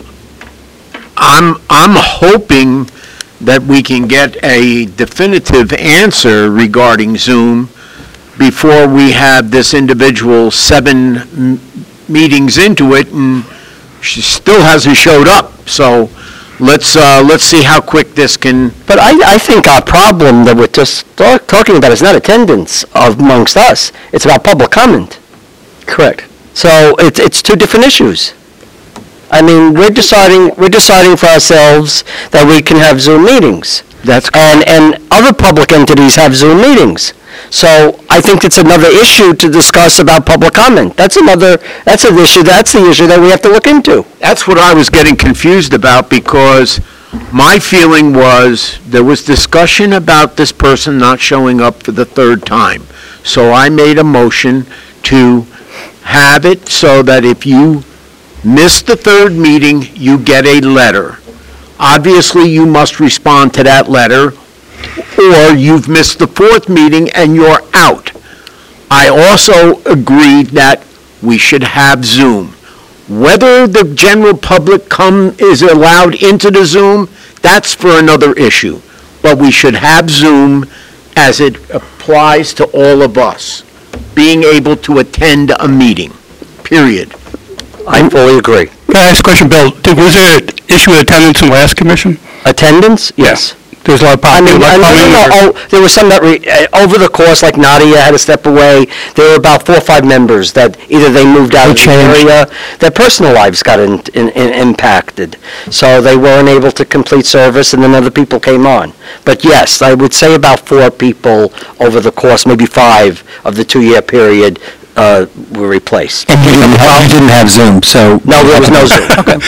I'm, I'm hoping that we can get a definitive answer regarding Zoom before we have this individual seven m- meetings into it, and she still hasn't showed up. So let's, uh, let's see how quick this can, But I, I think our problem that we're just talk- talking about is not attendance amongst us. It's about public comment. Correct. So it's, it's two different issues. I mean, we're deciding, we're deciding for ourselves that we can have Zoom meetings. that's, And, and other public entities have Zoom meetings. So I think it's another issue to discuss about public comment. That's another, that's an issue, that's the issue that we have to look into. that's what I was getting confused about, because my feeling was there was discussion about this person not showing up for the third time. So I made a motion to have it so that if you miss the third meeting, you get a letter. Obviously, you must respond to that letter, or you've missed the fourth meeting and you're out. I also agreed that we should have Zoom. Whether the general public come, is allowed into the Zoom, that's for another issue. But we should have Zoom as it applies to all of us, being able to attend a meeting, period. I fully agree. Can I ask a question, Bill? Did- Was there an issue with attendance in the last commission? Attendance? Yes. There's a lot of I popular, mean, like, I coming know, or- oh, there was some that, re- uh, over the course, like Nadia had to step away, there were about four or five members that either they moved out of the changed. area, their personal lives got in- in- in- impacted, so they weren't able to complete service, and then other people came on. But yes, I would say about four people over the course, maybe five of the two-year period, uh, were replaced. And you didn't have, you didn't have Zoom, so... No, there was no Zoom.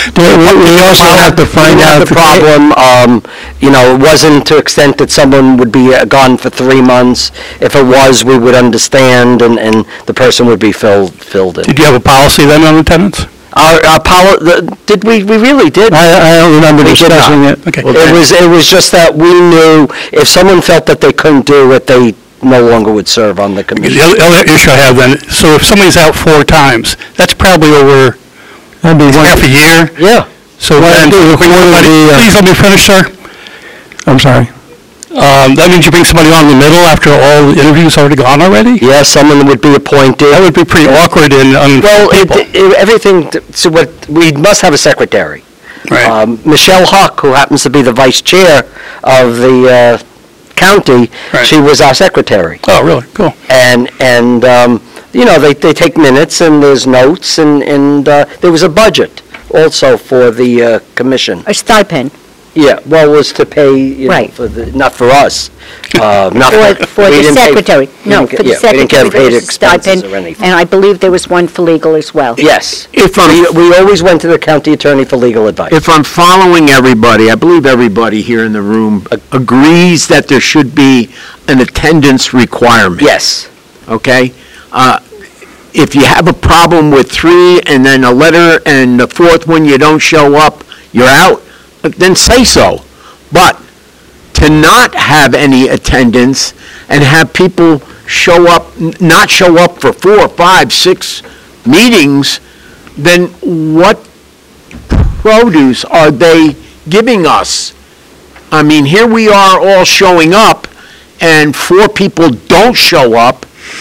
We we also have to find We out... have if the problem, um, you know, it wasn't to extent that someone would be uh, gone for three months. If it was, we would understand, and, and the person would be filled, filled in. Did you have a policy then on attendance? Our, our poli, the- did we, we really did. I I don't remember We did not. discussing it. Okay. It was, it was just that we knew if someone felt that they couldn't do it, they no longer would serve on the The commission. other other issue I have then, so if somebody's out four times, that's probably over That'd be one- half a year. Yeah. So Well, then, do you bring want somebody- the, uh, please let me finish, sir. I'm sorry. Um, That means you bring somebody on in the middle after all the interviews already gone already? Yeah, someone would be appointed. That would be pretty awkward and Well, uninformed it, people. it- everything, so what, we must have a secretary. Right. Um, Michelle Huck, who happens to be the vice chair of the uh, county, Right. she was our secretary. Oh, really? Cool. And, and, um, you know, they, they take minutes and there's notes and, and uh, there was a budget also for the uh, commission. A stipend. Yeah, well, it was to pay, you know, Right. for the, not for us, uh, not For, for we the didn't pay- secretary. we No, didn't get- for the yeah, we didn't get secretary, there paid was a expenses stipend, or anything. and I believe there was one for legal as well. Yes. If I'm We, we always went to the county attorney for legal advice. If I'm following everybody, I believe everybody here in the room ag- agrees that there should be an attendance requirement. Yes. Okay? Uh, If you have a problem with three and then a letter and the fourth one you don't show up, you're out, then say so. But to not have any attendance and have people show up, n- not show up for four, five, six meetings, then what produce are they giving us? I mean, here we are all showing up, and four people don't show up.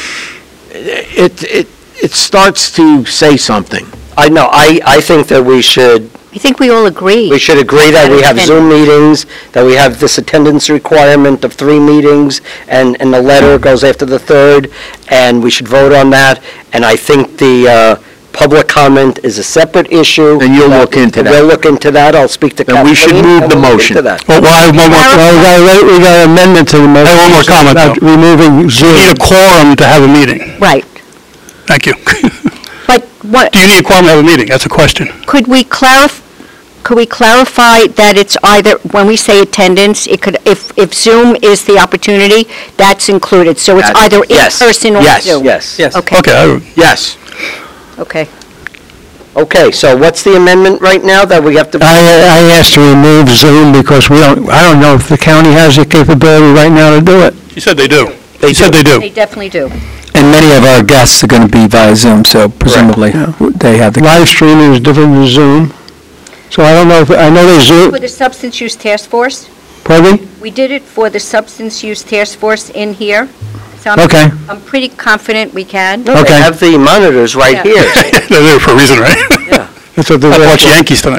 It, it, it starts to say something. I know, I, I think that we should, I think we all agree. we should agree that we have Zoom meetings, that we have this attendance requirement of three meetings, and, and the letter goes after the third, and we should vote on that. And I think the, uh, public comment is a separate issue. And you'll look into that. We'll look into that, I'll speak to Then Kathleen. we should move and the we'll look motion. into that. Well, well, I have one more, Well, we got, a- we got an amendment to the motion. I have one more comment, about though. Removing you need a Zoom. quorum to have a meeting. Right. Thank you. But what, Do you need a quorum to have a meeting? That's a question. could we clarify, could we clarify that it's either, when we say attendance, it could, if, if Zoom is the opportunity, that's included. So it's That's- either in yes, person or yes, Zoom? Yes. Yes. Okay, Okay, I- Yes. okay. Okay, so what's the amendment right now that we have to? I, I asked to remove Zoom because we don't, I don't know if the county has the capability right now to do it. she said they do. They She said they do. They definitely do. And many of our guests are going to be via Zoom, so presumably they have the... Live streaming is different than Zoom. So I don't know if, I know there's Zoom, For the Substance Use Task Force, pardon me? we did it for the Substance Use Task Force in here. So I'm- Okay. I'm pretty confident we can. No, they Okay. have the monitors right Yeah. here. They're there for a reason, right? That's what I they're watch for. Yankees tonight.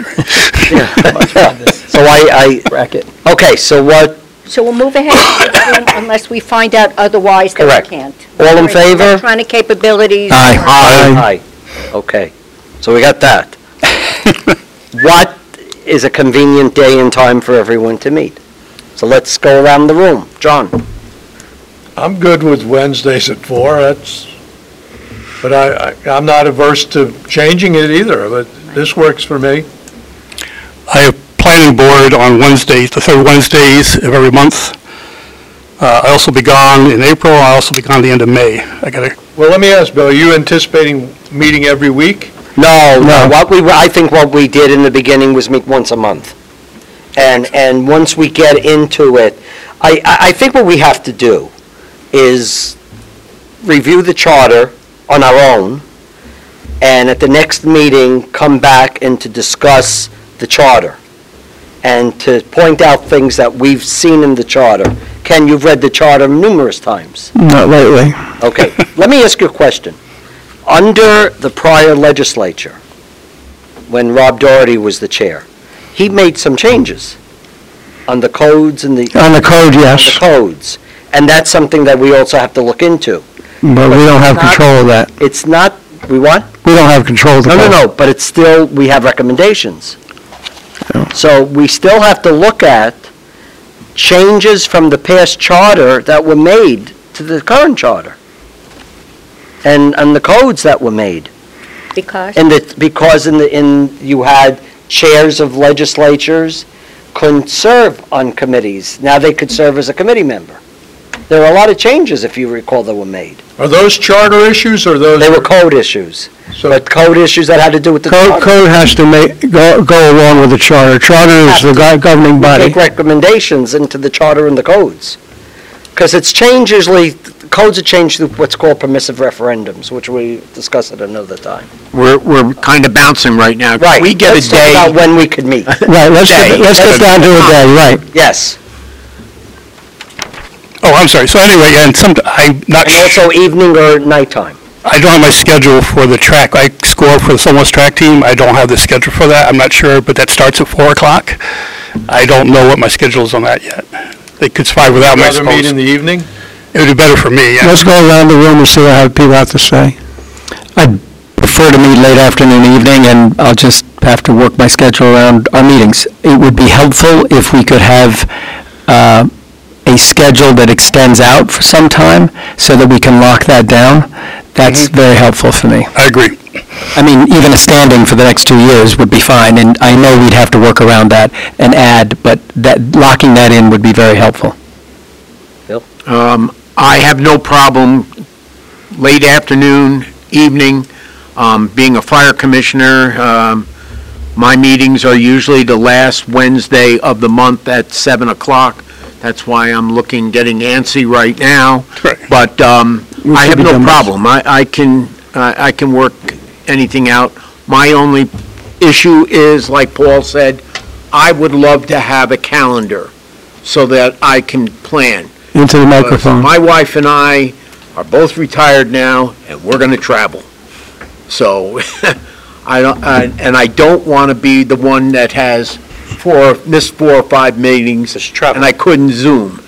So I, I. Bracket. Okay, so what, So we'll move ahead with Zoom unless we find out otherwise that Correct. we can't. All in favor? Electronic capabilities. Aye. Aye. Okay, so we got that. What is a convenient day and time for everyone to meet? So let's go around the room. John? I'm good with Wednesdays at four, that's, but I, I- I'm not averse to changing it either, but this works for me. I have planning board on Wednesdays, the third Wednesdays of every month. Uh, I also be gone in April, I also be gone the end of May. I gotta, Well, let me ask, Bill, are you anticipating meeting every week? No, no, No. what we, I think what we did in the beginning was meet once a month. And, and once we get into it, I, I I think what we have to do is review the charter on our own, and at the next meeting, come back and to discuss the charter, and to point out things that we've seen in the charter. Ken, you've read the charter numerous times. Not lately. Okay, let me ask you a question. Under the prior legislature, when Rob Doherty was the chair, he made some changes. on the codes and the... On the code, on yes, the codes. And that's something that we also have to look into. but we don't have Not- control of that. It's not, we want? We don't have control of the No, code. no, no, but it's still, we have recommendations. Yeah. So we still have to look at changes from the past charter that were made to the current charter. And, and the codes that were made. Because? And that, because in the, in, you had chairs of legislatures couldn't serve on committees. Now they could serve as a committee member. There are a lot of changes, if you recall, that were made. Are those charter issues or those? They were code issues, So but code issues that had to do with the Code, charter. code has to make, go, go along with the charter. Charter is the go- governing We body. take recommendations into the charter and the codes. Because it's changed usually, codes are changed through what's called permissive referendums, which we discuss at another time. We're, we're kind of bouncing right now. Right. Can we get a Let's talk about day? when we could meet. Right, let's Day. get, let's get down to a day, right. Yes. Oh, I'm sorry. So anyway, and some, I'm not And sure, also evening or nighttime. I don't have my schedule for the track. I score for the Sunwest track team. I don't have the schedule for that. I'm not sure, but that starts at four o'clock. I don't know what my schedule is on that yet. They could survive without me, I rather meet suppose. in the evening? It would be better for me, yeah. Let's go around the room and see what people have to say. I'd prefer to meet late afternoon, evening, and I'll just have to work my schedule around our meetings. It would be helpful if we could have uh, a schedule that extends out for some time so that we can lock that down. That's very helpful for me. I agree. I mean, even a standing for the next two years would be fine, and I know we'd have to work around that and add, but that, locking that in would be very helpful. Um, I have no problem late afternoon, evening. Um, being a fire commissioner, um, my meetings are usually the last Wednesday of the month at seven o'clock. That's why I'm looking, getting antsy right now. Right. But um, We I should have be no done by- problem. I I can, I I can work anything out. My only issue is, like Paul said, I would love to have a calendar so that I can plan. Into the microphone. My wife and I are both retired now, and we're going to travel. So, I don't, I- and I don't want to be the one that has four, missed four or five meetings, and I couldn't Zoom.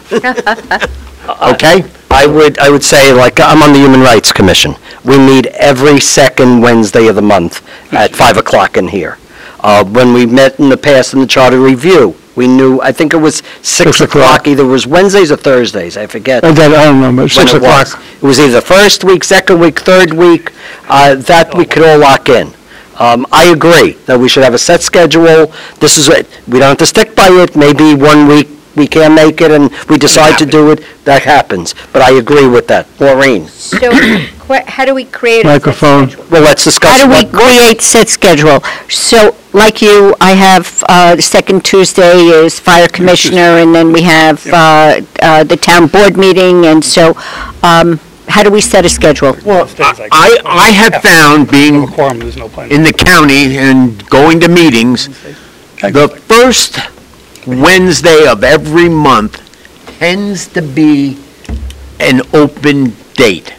Okay? I would, I would say, like, I'm on the Human Rights Commission. We meet every second Wednesday of the month at five o'clock in here. Uh, When we met in the past in the Charter Review, we knew, I think it was six Six o'clock. o'clock, either it was Wednesdays or Thursdays, I forget. I don't I don't know, but when six it o'clock. was. It was either first week, second week, third week, uh, that we could all lock in. Um, I agree that we should have a set schedule. This is, it. We don't have to stick by it. Maybe one week we can't make it and we decide to do it, that happens. But I agree with that. Maureen? So, que- how do we create a set Microphone. schedule? Well, let's discuss. How do we what- create set schedule? So, like you, I have, uh, the second Tuesday is fire commissioner, and then we have, uh, uh, the town board meeting, and so, um, how do we set a schedule? Well, I, I have found, being No quorum, there's no plan. in the county and going to meetings, the first Wednesday of every month tends to be an open date.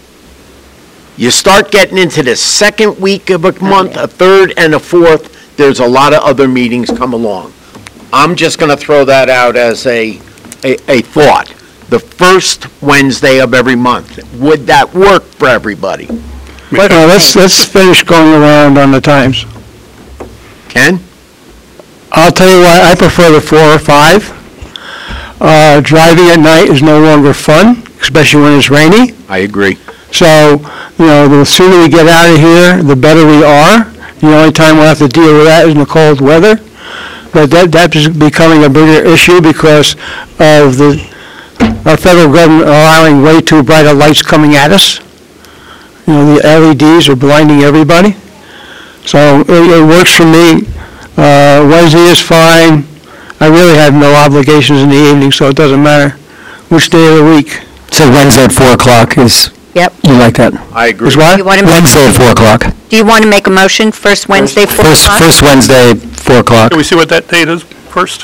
You start getting into the second week of a month, a third and a fourth, there's a lot of other meetings come along. I'm just going to throw that out as a, a, a thought. The first Wednesday of every month, would that work for everybody? But, uh, let's, let's finish going around on the times. Ken? I'll tell you what, I prefer the four or five. Uh, driving at night is no longer fun, especially when it's rainy. I agree. So, you know, the sooner we get out of here, the better we are. The only time we'll have to deal with that is in the cold weather. But that, that's becoming a bigger issue because of the, our federal government allowing way too bright of lights coming at us. You know, the L E Ds are blinding everybody. So it, it works for me. Uh, Wednesday is fine. I really have no obligations in the evening, so it doesn't matter which day of the week. So Wednesday at four o'clock is, Yep. you like that? I agree. Is what? You want to, Wednesday at four o'clock. do you want to make a motion, first Wednesday, four First, o'clock? first Wednesday, four o'clock. Can we see what that date is first?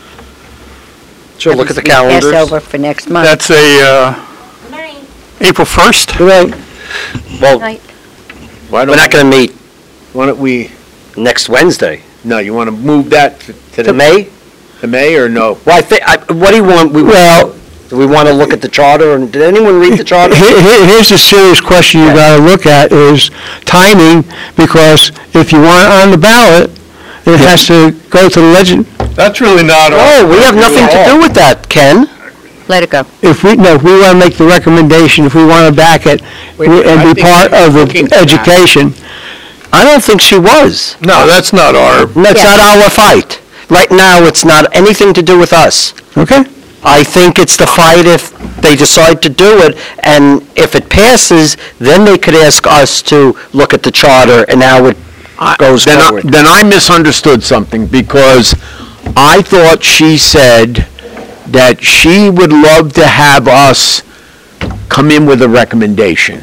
Sure, look at the Pass calendars. over for next month. That's a, uh, April first? Right. Well, Night. Why we're don't, not going to meet why don't we, next Wednesday. no, you want to move that to To the, May? The May or no? Well, I think, I- what do you want? We- Well- Do we want to look at the charter, and did anyone read the charter? Here- here- Here's a serious question you gotta look at is timing, because if you want it on the ballot, it has to go to the legend. That's really not our... No, we have nothing to do with that, Ken. Let it go. If we, no, if we wanna make the recommendation, if we wanna back it Wait, we- I and be think part we're of looking the for that. education, I don't think she was. No, that's not our... That's not our fight. Right now, it's not anything to do with us. okay? I think it's the fight if they decide to do it, and if it passes, then they could ask us to look at the charter and how it goes Then I- forward. Then I misunderstood something, because I thought she said that she would love to have us come in with a recommendation.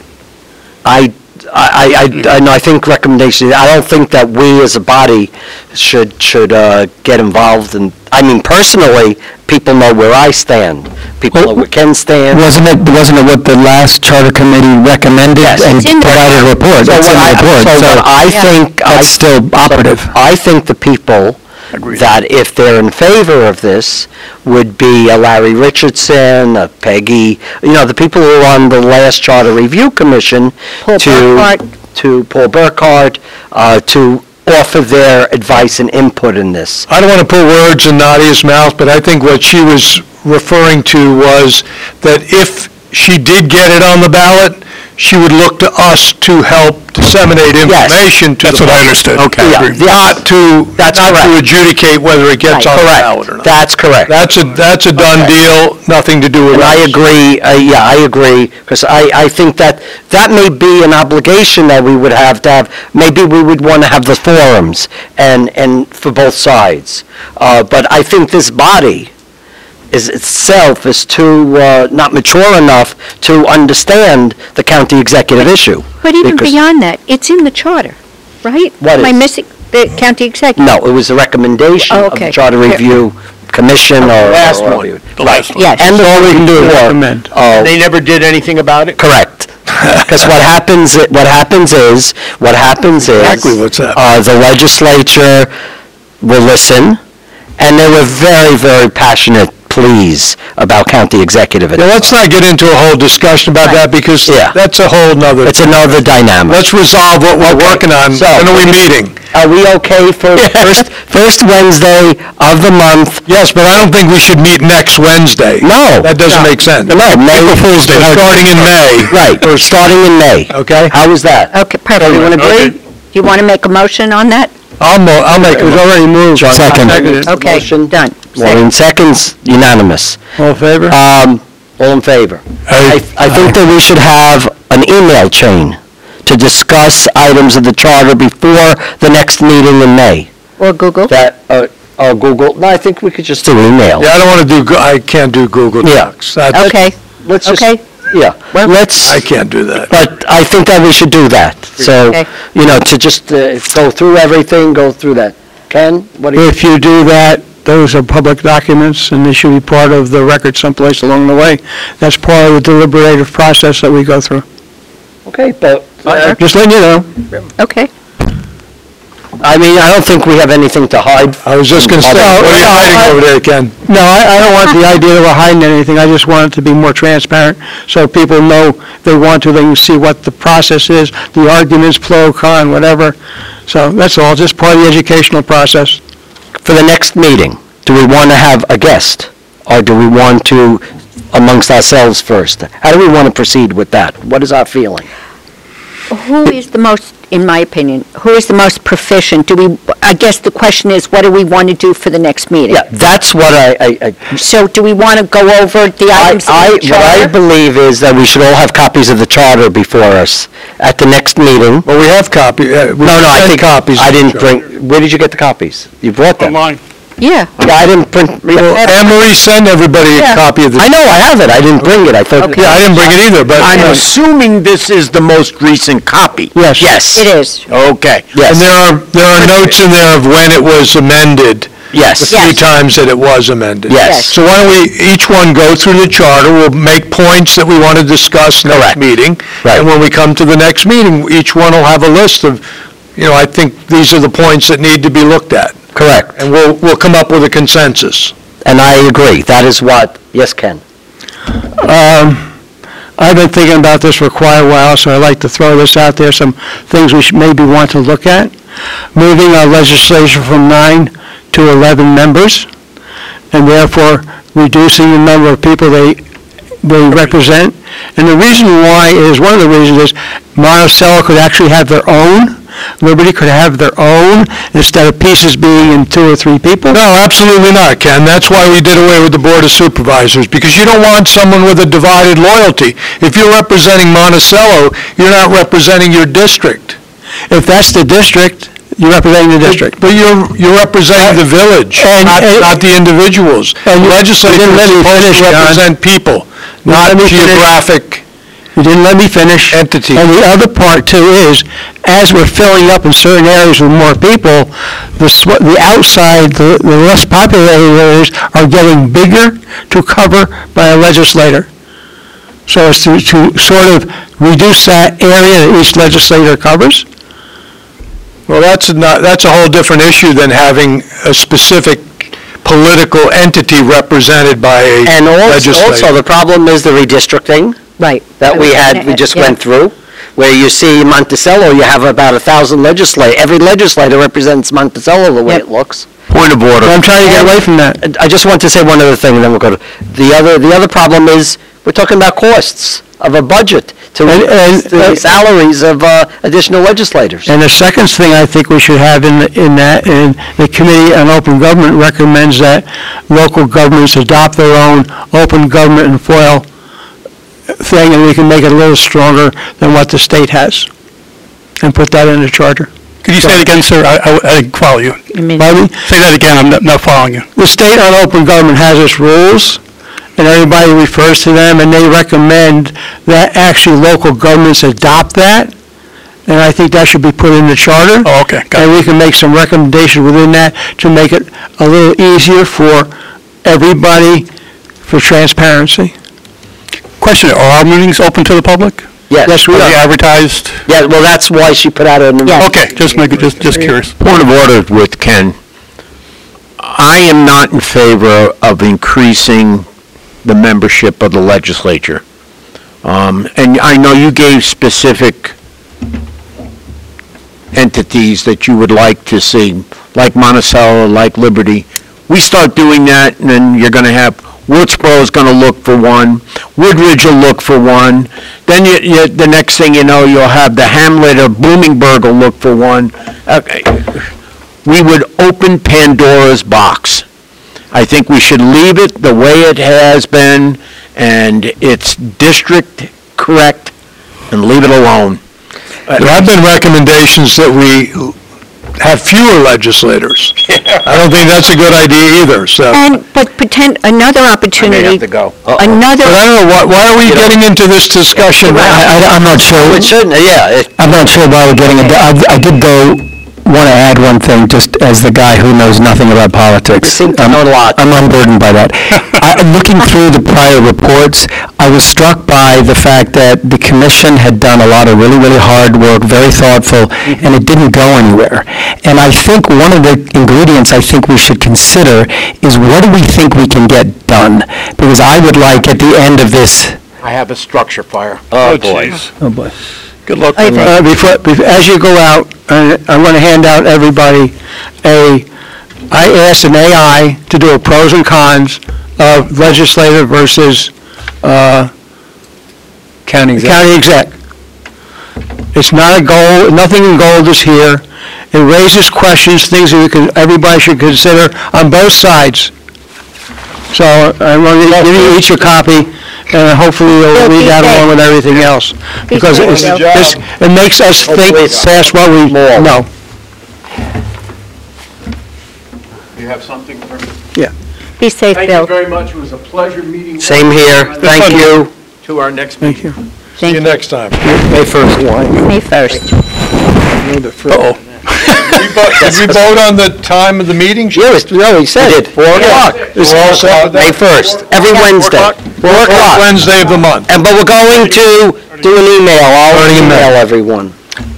I, I, I, I, no, I think recommendation, I don't think that we as a body should, should, uh, get involved in, I mean, personally, people know where I stand. People know where Ken stands. Wasn't it, wasn't it what the last charter committee recommended Yes. and It's in there. provided a report? So It's in what the I, report, so so what I Yeah. think. I- that's still operative. I think the people that if they're in favor of this would be a Larry Richardson, a Peggy, you know, the people who are on the last Charter Review Commission Paul to, Burkhart. to Paul Burkhart, uh, to offer their advice and input in this. I don't want to put words in Nadia's mouth, but I think what she was referring to was that if she did get it on the ballot, she would look to us to help disseminate information to the That's what I public. understood. Yeah, the- Not to, That's not to correct. adjudicate whether it gets on the ballot or Correct. not. That's correct. That's a, that's a done Okay. deal, nothing to do with And us. I agree, uh, yeah, I agree, because I, I think that, that may be an obligation that we would have to have, maybe we would want to have the forums and, and for both sides. Uh, But I think this body is itself is too, uh, not mature enough to understand the county executive issue. But even Because- beyond that, it's in the charter, right? What Am I is? missing the county executive? No, it was a recommendation Oh, of the okay. Charter Review Commission or... The last or- one. The last one. Yes. And the All we can do is before, recommend. uh, They never did anything about it? Correct. Because what happens, i- what happens is, what happens is... Exactly what's happening. uh, The legislature will listen, and they were very, very passionate pleas about county executive. Yeah, let's not get into a whole discussion about that, because Yeah. that's a whole nother... It's another dynamic. Let's resolve what we're working on. So- When are we meeting? Are we okay for first, first Wednesday of the month? Yes, but I don't think we should meet next Wednesday. No. That doesn't make sense. No, May... April Fool's Day, starting in May. Right, starting in May. Okay? How is that? Okay, perfect. Everyone agree? Do you want to make a motion on that? I'll mo, I'll make It was it. already moved. Second. Okay, Motion. done. Maureen seconds, unanimous. All in favor? Um, all in favor? I, I think that we should have an email chain to discuss items of the charter before the next meeting in May. Or Google? That, uh, or Google, no, I think we could just do email. Yeah, I don't want to do, Go- I can't do Google Yeah. Docs. That- Okay, Let's just, okay. yeah, let's, I can't do that. but I think that we should do that. So, Okay. you know, to just uh, go through everything, go through that. Ken, what do you? If you do that, those are public documents, and they should be part of the record someplace along the way. That's part of the deliberative process that we go through. Okay, but, uh, Just letting you know. Okay. I mean, I don't think we have anything to hide. I was just going to say, No, what are you no, hiding I- over there, Ken? No, I, I don't want the idea of hiding anything. I just want it to be more transparent, so people know if they want to, they can see what the process is, the arguments, pro, con, whatever. So that's all, just part of the educational process. For the next meeting, do we want to have a guest? Or do we want to, amongst ourselves first? How do we want to proceed with that? What is our feeling? Who is the most, in my opinion, who is the most proficient? Do we, I guess the question is, what do we want to do for the next meeting? Yeah, that's what I, I- I, So do we want to go over the I, items I- in the what I charter? believe is that we should all have copies of the charter before us at the next meeting. Well, we have copy, uh, we No, no, I sent think, copies. I didn't bring, where did you get the copies? You brought them? Online. Yeah. Yeah, I didn't print, Well, Anne Marie sent everybody a Yeah. copy of the... I know, I have it, I didn't bring it, I thought. Yeah, I didn't bring it either, but... I'm assuming this is the most recent copy. Yes. Yes. It is. Okay. And Yes, there are, there are notes in there of when it was amended, the yes, three Yes. times that it was amended. yes. So why don't we, each one go through the charter, we'll make points that we want to discuss next Correct. meeting. Right. And when we come to the next meeting, each one will have a list of, you know, I think these are the points that need to be looked at, Correct. and we'll, we'll come up with a consensus. And I agree. That is what, yes, Ken? Um, I've been thinking about this for quite a while, so I'd like to throw this out there, some things we should maybe want to look at. Moving our legislation from nine to eleven members, and therefore reducing the number of people they, they represent. And the reason why is, one of the reasons is Monticello could actually have their own, Liberty could have their own, instead of pieces being in two or three people. No, absolutely not, Ken. That's why we did away with the Board of Supervisors, because you don't want someone with a divided loyalty. If you're representing Monticello, you're not representing your district. If that's the district, you're representing the district. But you're, you're representing the village, And- not, and- not the individuals. And you- Legislators you didn't are let me supposed finish, to John. represent people, not let me finish. geographic You didn't let me finish. entities. And the other part too is, as we're filling up in certain areas with more people, the sw- the outside, the the less populated areas are getting bigger to cover by a legislator. So as to, to sort of reduce that area that each legislator covers. Well, that's not, that's a whole different issue than having a specific political entity represented by a And also, legislator. also, the problem is the redistricting Right. that we had, we just Yeah. went through, where you see Monticello, you have about a thousand legislators. Every legislator represents Monticello the way Yep. it looks. Point of order. But I'm trying to get away from that. And I just want to say one other thing, and then we'll go to, the other, the other problem is, we're talking about costs of a budget to And- and- to the salaries of uh, additional legislators. And the second thing I think we should have in, the- in that, in the Committee on Open Government recommends that local governments adopt their own open government and foil thing, and we can make it a little stronger than what the state has, and put that in the charter. Could you say it again, sir? I, I- I didn't follow you. Pardon me? Say that again, I'm not- not following you. The state on open government has its rules, and everybody refers to them, and they recommend that actually local governments adopt that, and I think that should be put in the charter. Oh, okay, got And it. we can make some recommendations within that to make it a little easier for everybody for transparency. Question, are our meetings open to the public? Yes, we Are they are. advertised? Yeah, well, that's why she put out an... Okay, just make it, just, just curious. Point of order with Ken. I am not in favor of increasing the membership of the legislature. Um, And I know you gave specific entities that you would like to see, like Monticello, like Liberty. We start doing that, and then you're going to have, Woodsboro is going to look for one, Woodridge will look for one, then you, you, the next thing you know, you'll have the Hamlet or Bloomingburg will look for one. Okay. We would open Pandora's box. I think we should leave it the way it has been, and it's district correct, and leave it alone. There have been recommendations that we have fewer legislators. I don't think that's a good idea either, so. And, but pretend, another I may opportunity, have to go. another, But I don't know, why, why are we getting into this discussion now? I, I- I'm not sure, It shouldn't, yeah, it- I'm not sure why we're getting it. I, I did go, want to add one thing, just as the guy who knows nothing about politics. You seem to I'm- know a lot. I'm unburdened by that. I, looking through the prior reports, I was struck by the fact that the commission had done a lot of really, really hard work, very thoughtful, and it didn't go anywhere. And I think one of the ingredients I think we should consider is, what do we think we can get done? Because I would like, at the end of this... I have a structure fire. oh, boy. Oh, boy. Good luck Uh, with that. Before, bef- as you go out, uh, I'm going to hand out everybody a, I asked an A I to do a pros and cons of legislative versus uh, County exec. county exec. It's not a goal, nothing in gold is here. It raises questions, things that we could, everybody should consider on both sides. So I'm going to give you each a copy, and hopefully you'll Bill, read be that safe. along with everything else. Because it's, safe, Bill. this- it makes us think Hopefully it's past what we small. know. You have something for me? be safe, Thank you Bill. very much. It was a pleasure meeting you. Same here, thank you. To our next Thank meeting. you. See you next time. May first. May first. Uh-oh. Did we vote- did we vote on the time of the meeting? Yeah, it's- no, he said it, four o'clock. Is all set with that? May first, every Wednesday, four Fourth o'clock. Wednesday of the month. And, but we're going to do an email, I'll email everyone.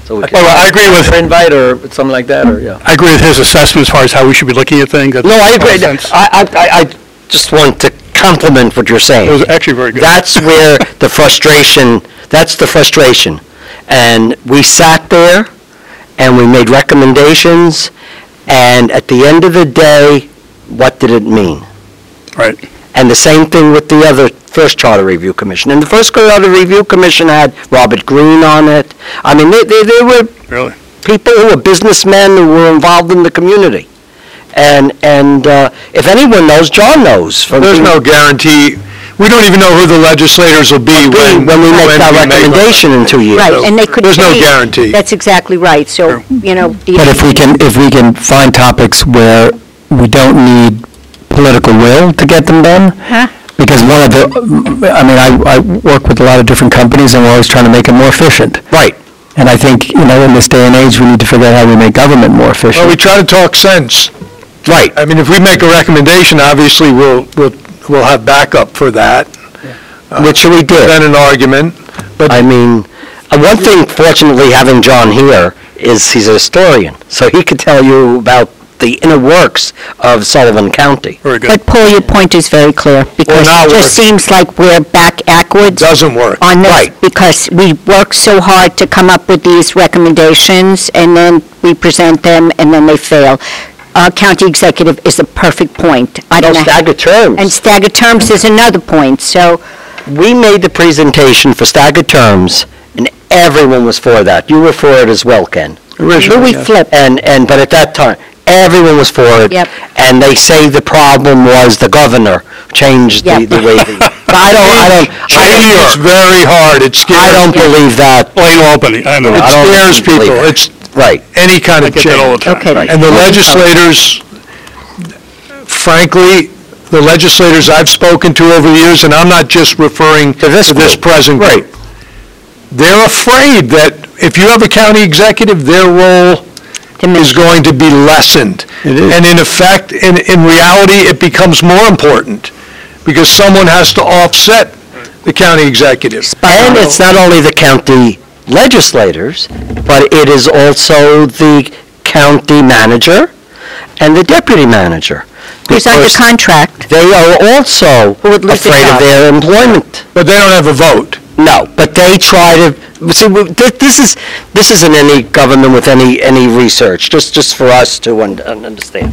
So we Well, can I agree with, invite or something like that, or, yeah. I agree with his assessment as far as how we should be looking at things. That No, I makes agree. sense. I, I, I just want to compliment what you're saying. It was actually very good. That's where the frustration, that's the frustration. And we sat there, and we made recommendations, and at the end of the day, what did it mean? Right. And the same thing with the other first Charter Review Commission. And the first Charter Review Commission had Robert Greene on it. I mean, they, they, they were Really? people who were businessmen who were involved in the community. And, and uh, if anyone knows, John knows. from There's being- no guarantee, we don't even know who the legislators will be when... When we make that we recommendation in two years. Right, and they could There's no change. guarantee. That's exactly right, so, you know. the- But if we can, if we can find topics where we don't need political will to get them done, Huh? because one of the, I mean, I, I work with a lot of different companies, and we're always trying to make them more efficient. Right. And I think, you know, in this day and age, we need to figure out how we make government more efficient. Well, we try to talk sense. Right. I mean, if we make a recommendation, obviously, we'll, we'll, we'll have backup for that. Which we did. Then an argument, but I mean, uh, one thing, fortunately, having John here, is he's a historian, so he could tell you about the inner works of Sullivan County. Very good. But Paul, your point is very clear, because now it just we're- seems like we're back backwards doesn't work. on this, Right. because we work so hard to come up with these recommendations, and then we present them, and then they fail. Our county executive is a perfect point. I No don't know. staggered terms. And staggered terms is another point, so, We made the presentation for staggered terms, and everyone was for that. You were for it as well, Ken. who we flip. And, and, but at that time, everyone was for it. Yep. And they say the problem was the governor changed the, Yep. the way the, but I don't, I don't, I Change is don't, very hard, it scares... I don't believe that. Plain opening, I know. It I don't scares believe people, it. it's Right. any kind I of get that all the change. time. Okay. And the legislators, frankly, the legislators I've spoken to over the years, and I'm not just referring to this this group. present Right. group, they're afraid that if you have a county executive, their role is going to be lessened. It is. And in effect, in, in reality, it becomes more important, because someone has to offset the county executive. And it's not only the county legislators, but it is also the county manager and the deputy manager. Who's under Because contract. They are also would lose their afraid of job. their employment. But they don't have a vote. No, but they try to, see, we- thi- this is, this isn't any government with any, any research, just, just for us to un- un- understand.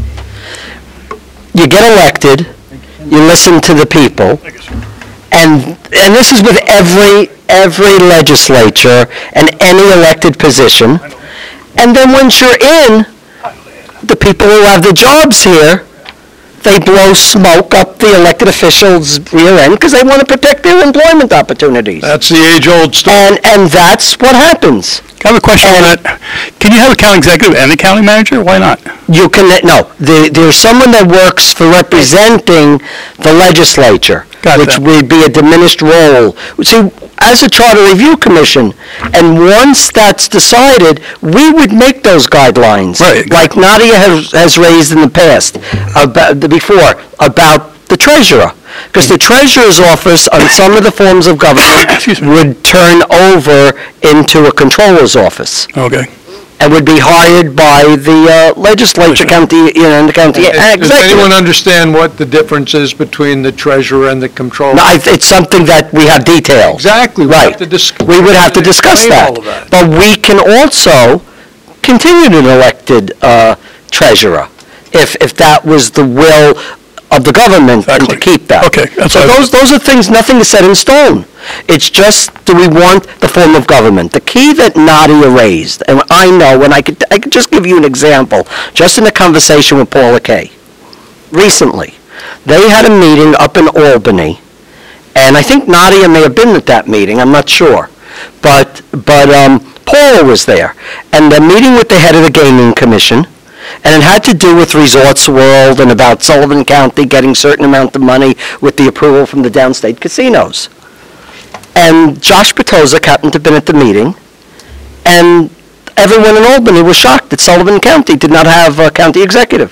You get elected, you listen to the people, and, and this is with every, every legislature and any elected position. And then once you're in, the people who have the jobs here, they blow smoke up the elected officials' rear end because they want to protect their employment opportunities. That's the age-old story. And, and that's what happens. I have a question on that. Can you have a county executive and a county manager? Why not? You can, no, there, there's someone that works for representing the legislature, Got which that. would be a diminished role. See, as a charter review commission, and once that's decided, we would make those guidelines. Right. Like Nadia has, has raised in the past, about, the- before, about the treasurer. Because the treasurer's office on some of the forms of government Excuse me. would turn over into a controller's office Okay. and would be hired by the uh, legislature, county, you know, and the county Does anyone executive. understand what the difference is between the treasurer and the comptroller? No, I- It's something that we have details. Exactly. We have Right. to dis- We would have to discuss explain that. all of that. But we can also continue an elected uh, treasurer, if, if that was the will of the government, and to Exactly. keep that. Okay, that's So what I- those, those are things, nothing is set in stone. It's just, do we want the form of government? The key that Nadia raised, and I know, and I could, I could just give you an example, just in a conversation with Paula Kay, recently. They had a meeting up in Albany, and I think Nadia may have been at that meeting, I'm not sure. But, but um, Paula was there, and the meeting with the head of the gaming commission, and it had to do with Resorts World and about Sullivan County getting certain amount of money with the approval from the downstate casinos. And Josh Petosik happened to have been at the meeting, and everyone in Albany was shocked that Sullivan County did not have a county executive.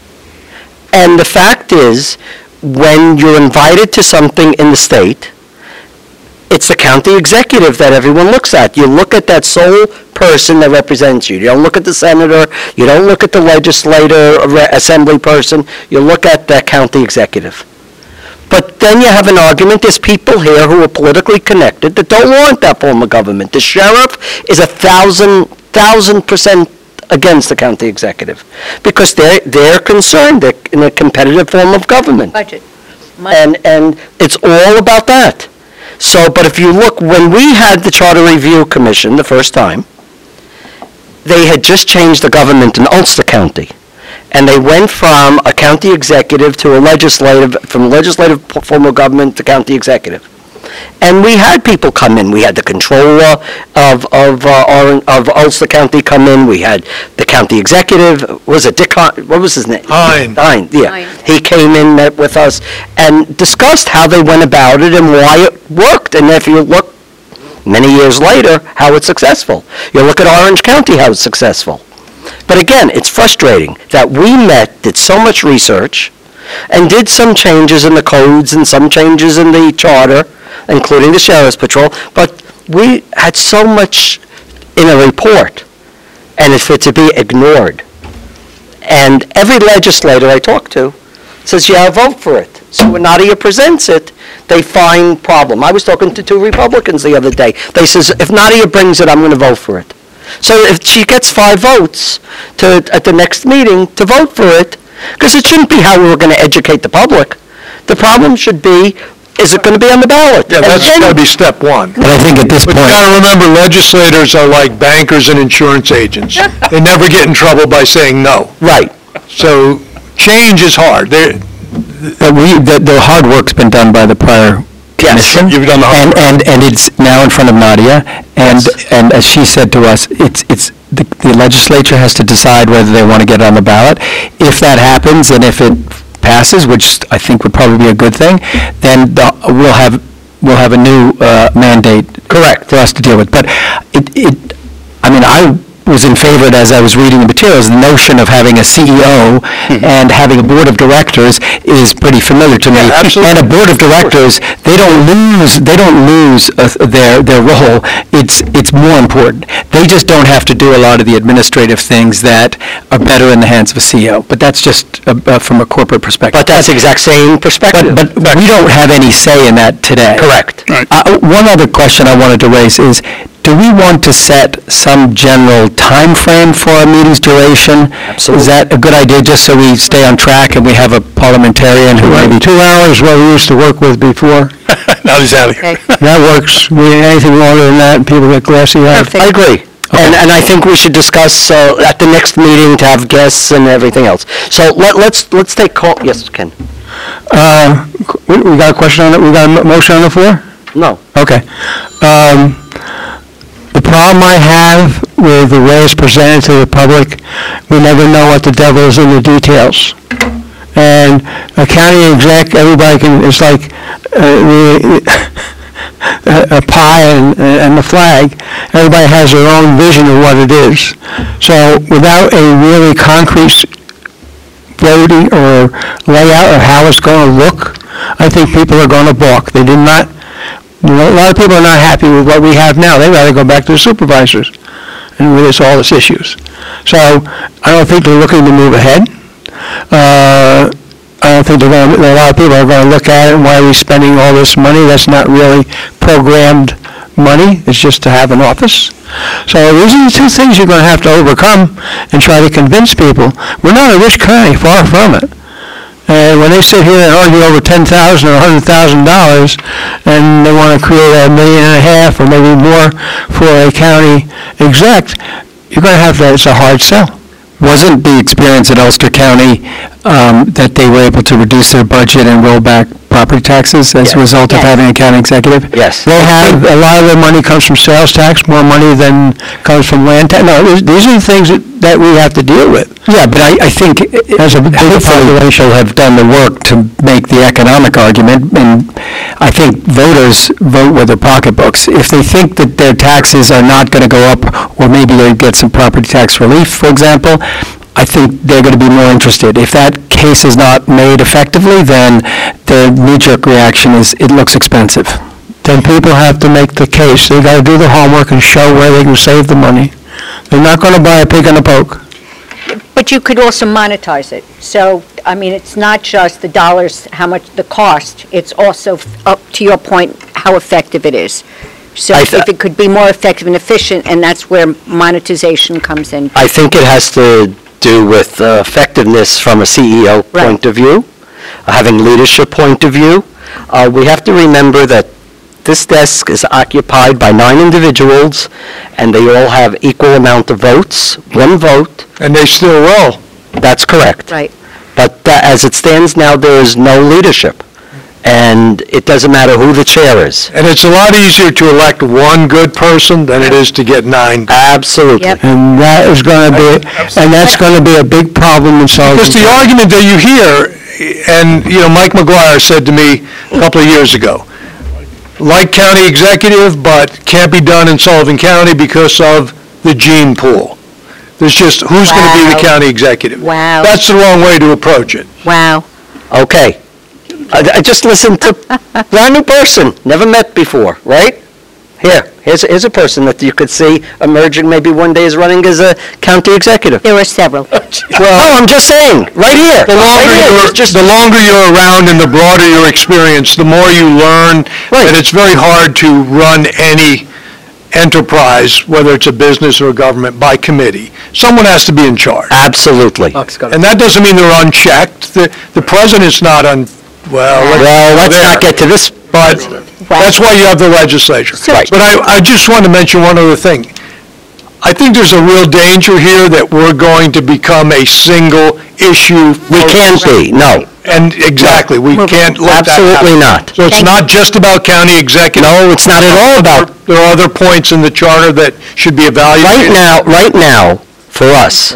And the fact is, when you're invited to something in the state, it's the county executive that everyone looks at. You look at that sole person that represents you. You don't look at the senator, you don't look at the legislator, or re- assembly person, you look at the county executive. But then you have an argument, there's people here who are politically connected that don't want that form of government. The sheriff is a thousand, thousand percent against the county executive, because they're, they're concerned they're in a competitive form of government. Budget. And, and it's all about that. So, but if you look, when we had the Charter Review Commission the first time, they had just changed the government in Ulster County. And they went from a county executive to a legislative, from legislative form of government to county executive. And we had people come in. We had the controller of, of, uh, Oran- of Ulster County come in. We had the county executive, was it Dick, Hine- what was his name? Hine. Hine, yeah. Hine. He came in, met with us, and discussed how they went about it and why it worked. And if you look many years later, how it's successful. You look at Orange County, how it's successful. But again, it's frustrating that we met, did so much research, and did some changes in the codes and some changes in the charter, including the Sheriff's Patrol, but we had so much in a report, and it's for it to be ignored. And every legislator I talk to says, yeah, vote for it. So when Nadia presents it, they find problem. I was talking to two Republicans the other day. They says, if Nadia brings it, I'm going to vote for it. So if she gets five votes to, at the next meeting to vote for it, because it shouldn't be how we were going to educate the public. The problem should be, is it going to be on the ballot? Yeah, And that's then- got to be step one. But I think at this But you point, got to remember, legislators are like bankers and insurance agents. They never get in trouble by saying no. Right. So change is hard. They're- that we, the, the hard work's been done by the prior commission. You've done the hard And, and, and it's now in front of Nadia, and, and as she said to us, it's, it's, the the legislature has to decide whether they want to get it on the ballot. If that happens, and if it passes, which I think would probably be a good thing, then the, we'll have, we'll have a new uh, mandate. Correct. For us to deal with. But it, it, I mean, I was in favor, as I was reading the materials, the notion of having a C E O and having a board of directors is pretty familiar to me. Yeah, absolutely. And a board of directors, they don't lose, they don't lose uh, their, their role. It's, it's more important. They just don't have to do a lot of the administrative things that are better in the hands of a C E O. But that's just uh, uh, from a corporate perspective. But that's the exact same perspective. But, but we don't have any say in that today. Correct. Uh, One other question I wanted to raise is, do we want to set some general time frame for our meeting's duration? Absolutely. Is that a good idea, just so we stay on track and we have a parliamentarian who maybe... Two hours, what we used to work with before. Now he's out of here. That works. We, anything longer than that, people get glassy eyed. I agree. And, and I think we should discuss uh, at the next meeting to have guests and everything else. So let, let's, let's take call, yes, Ken? Uh, we we got a question on it? We got a mo- motion on the floor? No. Okay. Um, The problem I have with the way it's presented to the public, we never know what the devil is in the details. And a county exec, everybody can, it's like uh, the- a a pie and and the flag. Everybody has their own vision of what it is. So without a really concrete voting or layout of how it's going to look, I think people are going to balk. They did not, you know, a lot of people are not happy with what we have now. They'd rather go back to the supervisors and with this, all its issues. So I don't think they're looking to move ahead. Uh, I don't think they're going to, a lot of people are going to look at it, and why are we spending all this money? That's not really programmed money. It's just to have an office. So these are the two things you're going to have to overcome and try to convince people. We're not a rich county, far from it. And when they sit here and argue over ten thousand dollars or one hundred thousand dollars, and they want to create a million and a half or maybe more for a county exec, you're going to have to, it's a hard sell. Wasn't the experience at Ulster County um, that they were able to reduce their budget and roll back property taxes as a Yes. result of Yes. having a county executive? Yes. They have, a lot of their money comes from sales tax, more money than comes from land tax. No, these- these are the things that, that we have to deal with. Yeah, but I, I think As a big hopefully people have done the work to make the economic argument, and I think voters vote with their pocketbooks. If they think that their taxes are not going to go up, or maybe they get some property tax relief, for example, I think they're going to be more interested. If that case is not made effectively, then the knee-jerk reaction is, it looks expensive. then people have to make the case. They gotta do the homework and show where they can save the money. They're not gonna buy a pig in a poke. But you could also monetize it. So, I mean, it's not just the dollars, how much the cost, it's also, f- up to your point, how effective it is. So I if th- it could be more effective and efficient, and that's where monetization comes in. I think it has to do with uh, effectiveness from a C E O Right. point of view, uh, having leadership point of view. Uh, We have to remember that this desk is occupied by nine individuals, and they all have equal amount of votes, one vote. And they still will. That's correct. Right. But uh, as it stands now, there is no leadership, and it doesn't matter who the chair is. And it's a lot easier to elect one good person than it is to get nine. Absolutely. Yep. And that is gonna be, and that's gonna be a big problem in Sullivan Because the County. argument that you hear, and, you know, Mike McGuire said to me a couple of years ago, like county executive, but can't be done in Sullivan County because of the gene pool. There's just, who's going to be the Wow. county executive? Wow. That's the wrong way to approach it. Wow. Okay. I I just listened to a brand new person, never met before, right? Here, here's, here's a person that you could see emerging maybe one day as running as a county executive. There were several. Well, no, I'm just saying, right here. The longer Right here. you're, It's just, the longer you're around and the broader your experience, the more you learn. Right. And it's very hard to run any enterprise, whether it's a business or a government, by committee. Someone has to be in charge. absolutely. And that doesn't mean they're unchecked. The, the president's not un, well, let's Well, go let's there. not get to this. But that's why you have the legislature. Right. But I, I just want to mention one other thing. I think there's a real danger here that we're going to become a single issue. We can't be, no. And exactly, we can't let that happen. Absolutely not. So it's not just about county executive. No, it's not at all about, There are other points in the charter that should be right evaluated. now, right now, for us,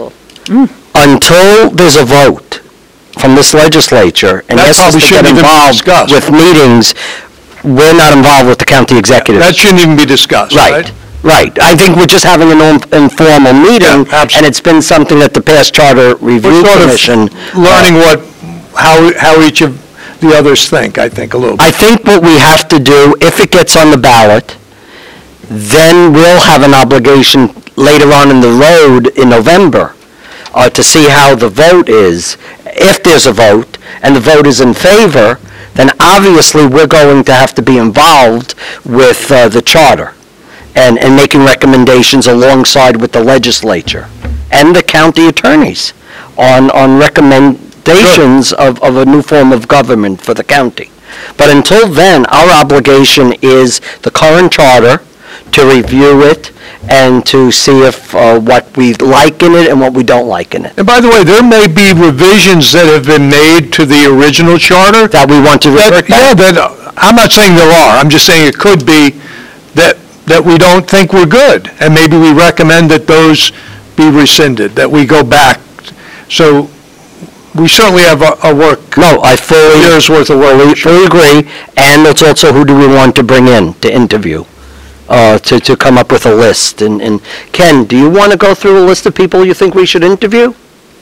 until there's a vote from this legislature, and That this is probably to get shouldn't even be involved discussed. with meetings, we're not involved with the county executive. That shouldn't even be discussed, right? Right, right. I think we're just having an in- informal meeting, Yeah, absolutely. and it's been something that the past Charter Review We're sort of Commission... learning what, how, how each of the others think, I think, a little bit. I think what we have to do, if it gets on the ballot, then we'll have an obligation later on in the road in November uh, to see how the vote is. If there's a vote, and the vote is in favor, then obviously we're going to have to be involved with uh, the charter and, and making recommendations alongside with the legislature and the county attorneys on, on recommendations of, of a new form of government for the county. But until then, our obligation is the current charter, to review it and to see if, uh, what we like in it and what we don't like in it. And by the way, there may be revisions that have been made to the original charter. That we want to That- revert Yeah, back. that, I'm not saying there are, I'm just saying it could be that, that we don't think we're good, and maybe we recommend that those be rescinded, that we go back. So we certainly have a, a work, No, I fully, years' worth of fully, work. fully agree, and it's also who do we want to bring in to interview, uh, to, to come up with a list. And, and Ken, do you want to go through a list of people you think we should interview?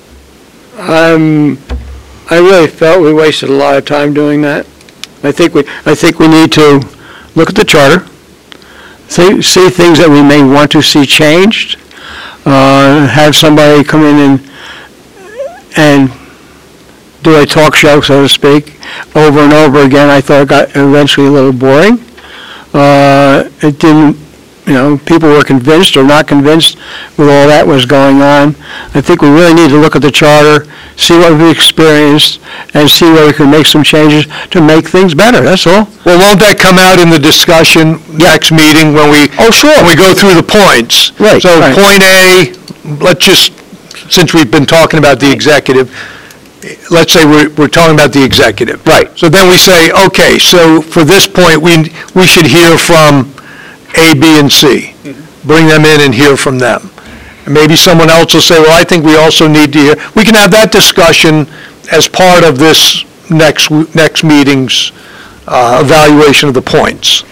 Um, I really felt we wasted a lot of time doing that. I think we, I think we need to look at the charter, see, see things that we may want to see changed, uh, have somebody come in and, and do a talk show, so to speak, over and over again. I thought it got eventually a little boring. Uh, it didn't, you know, people were convinced or not convinced with all that was going on. I think we really need to look at the charter, see what we've experienced, and see where we can make some changes to make things better, that's all. Well, won't that come out in the discussion next meeting when we, Oh, sure. when we go through the points? Right. So Right. point A, let's just, since we've been talking about the executive, let's say we're, we're talking about the executive. Right. So then we say, okay, so for this point, we, we should hear from A, B, and C. Bring them in and hear from them. And maybe someone else will say, well, I think we also need to hear, we can have that discussion as part of this next, w- next meeting's uh, evaluation of the points.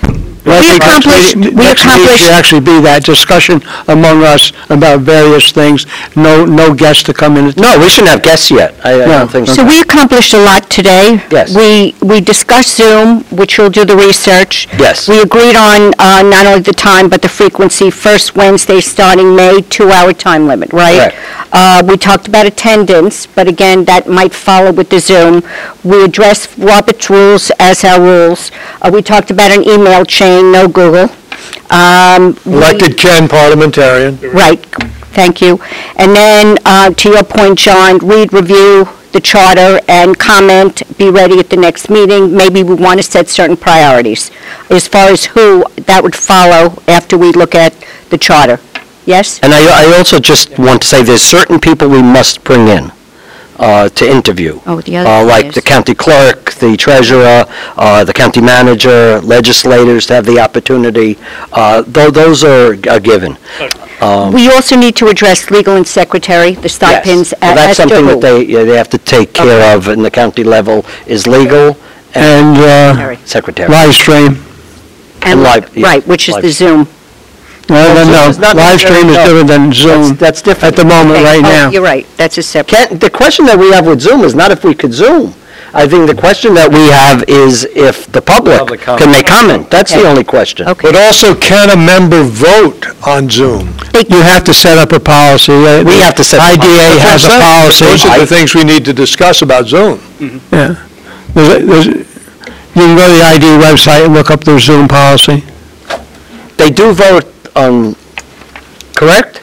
Well, I We think next accomplished- meeting- we Next meeting accomplished- should actually be that discussion among us about various things, no, no guests to come in. No, we shouldn't have guests yet. I I No. don't think so. So we accomplished a lot today. Yes. We, we discussed Zoom, which will do the research. Yes. We agreed on uh, not only the time, but the frequency, first Wednesday starting May, two-hour time limit, right? Correct. Uh, We talked about attendance, but again, that might follow with the Zoom. We addressed Robert's rules as our rules. Uh, We talked about an email chain, no Google. Um, we- Elected Ken parliamentarian. Right, thank you. And then, uh, to your point, John, read, review the charter and comment, be ready at the next meeting. Maybe we want to set certain priorities. As far as who, that would follow after we look at the charter. Yes? And I, I also just want to say there's certain people we must bring in uh, to interview. Oh, the other Uh, thing Like is- the county clerk, the treasurer, uh, the county manager, legislators to have the opportunity. Uh, tho- Those are a given. Um, We also need to address legal and secretary, the stipends. Yes. Well, a- that's as to something who. that they, yeah, they have to take care of in the county level, is legal And, uh, Secretary. secretary. live stream. and live- yeah, Right, which is live- the Zoom. No, no, Zoom no, is not live stream is necessarily- different than That's Zoom that's different. at the moment, Okay. right Oh, now. You're right, that's a separate. Can't, the question that we have with Zoom is not if we could Zoom. I think the question that we have is if the public Public comment. can make comment. That's the Okay. only question. Okay. But also, can a member vote on Zoom? You have to set up a policy. Uh, We have to set the I D A policy. has a policy. Those are the things we need to discuss about Zoom. Yeah. There's, a- there's, you can go to the I D website and look up their Zoom policy. They do vote on, correct?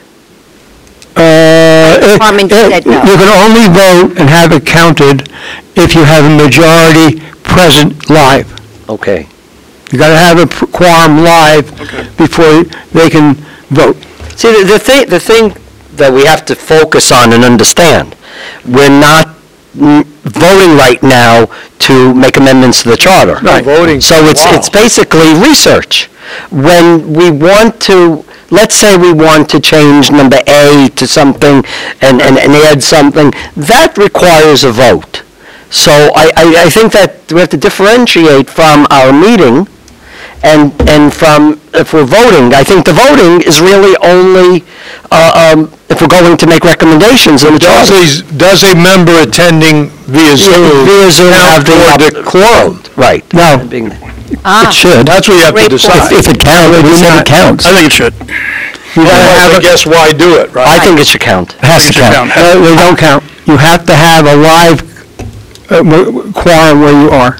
Uh, Carmen it- said no. You can only vote and have it counted if you have a majority present live. Okay. You gotta have a p- quorum live before they can vote. See, the, the thing, the thing that we have to focus on and understand, we're not mm, voting right now to make amendments to the charter. Right. Voting. So it's, Wow. it's basically research. When we want to, let's say we want to change number A to something and, and, and add something, that requires a vote. So I, I, I think that we have to differentiate from our meeting and, and from, if we're voting, I think the voting is really only, uh, um, if we're going to make recommendations in the Does charter. a, does a member attending via Zoom Via Zoom have count toward the the quorum? Right. No. Being- Ah, It should. That's what you have to Great decide. If it counts, we said it counts. I think it should. You gotta have I a, guess why do it, right? I think it should count. It has to It should count. no, they don't count. You have to have a live uh, mo- quorum where you are.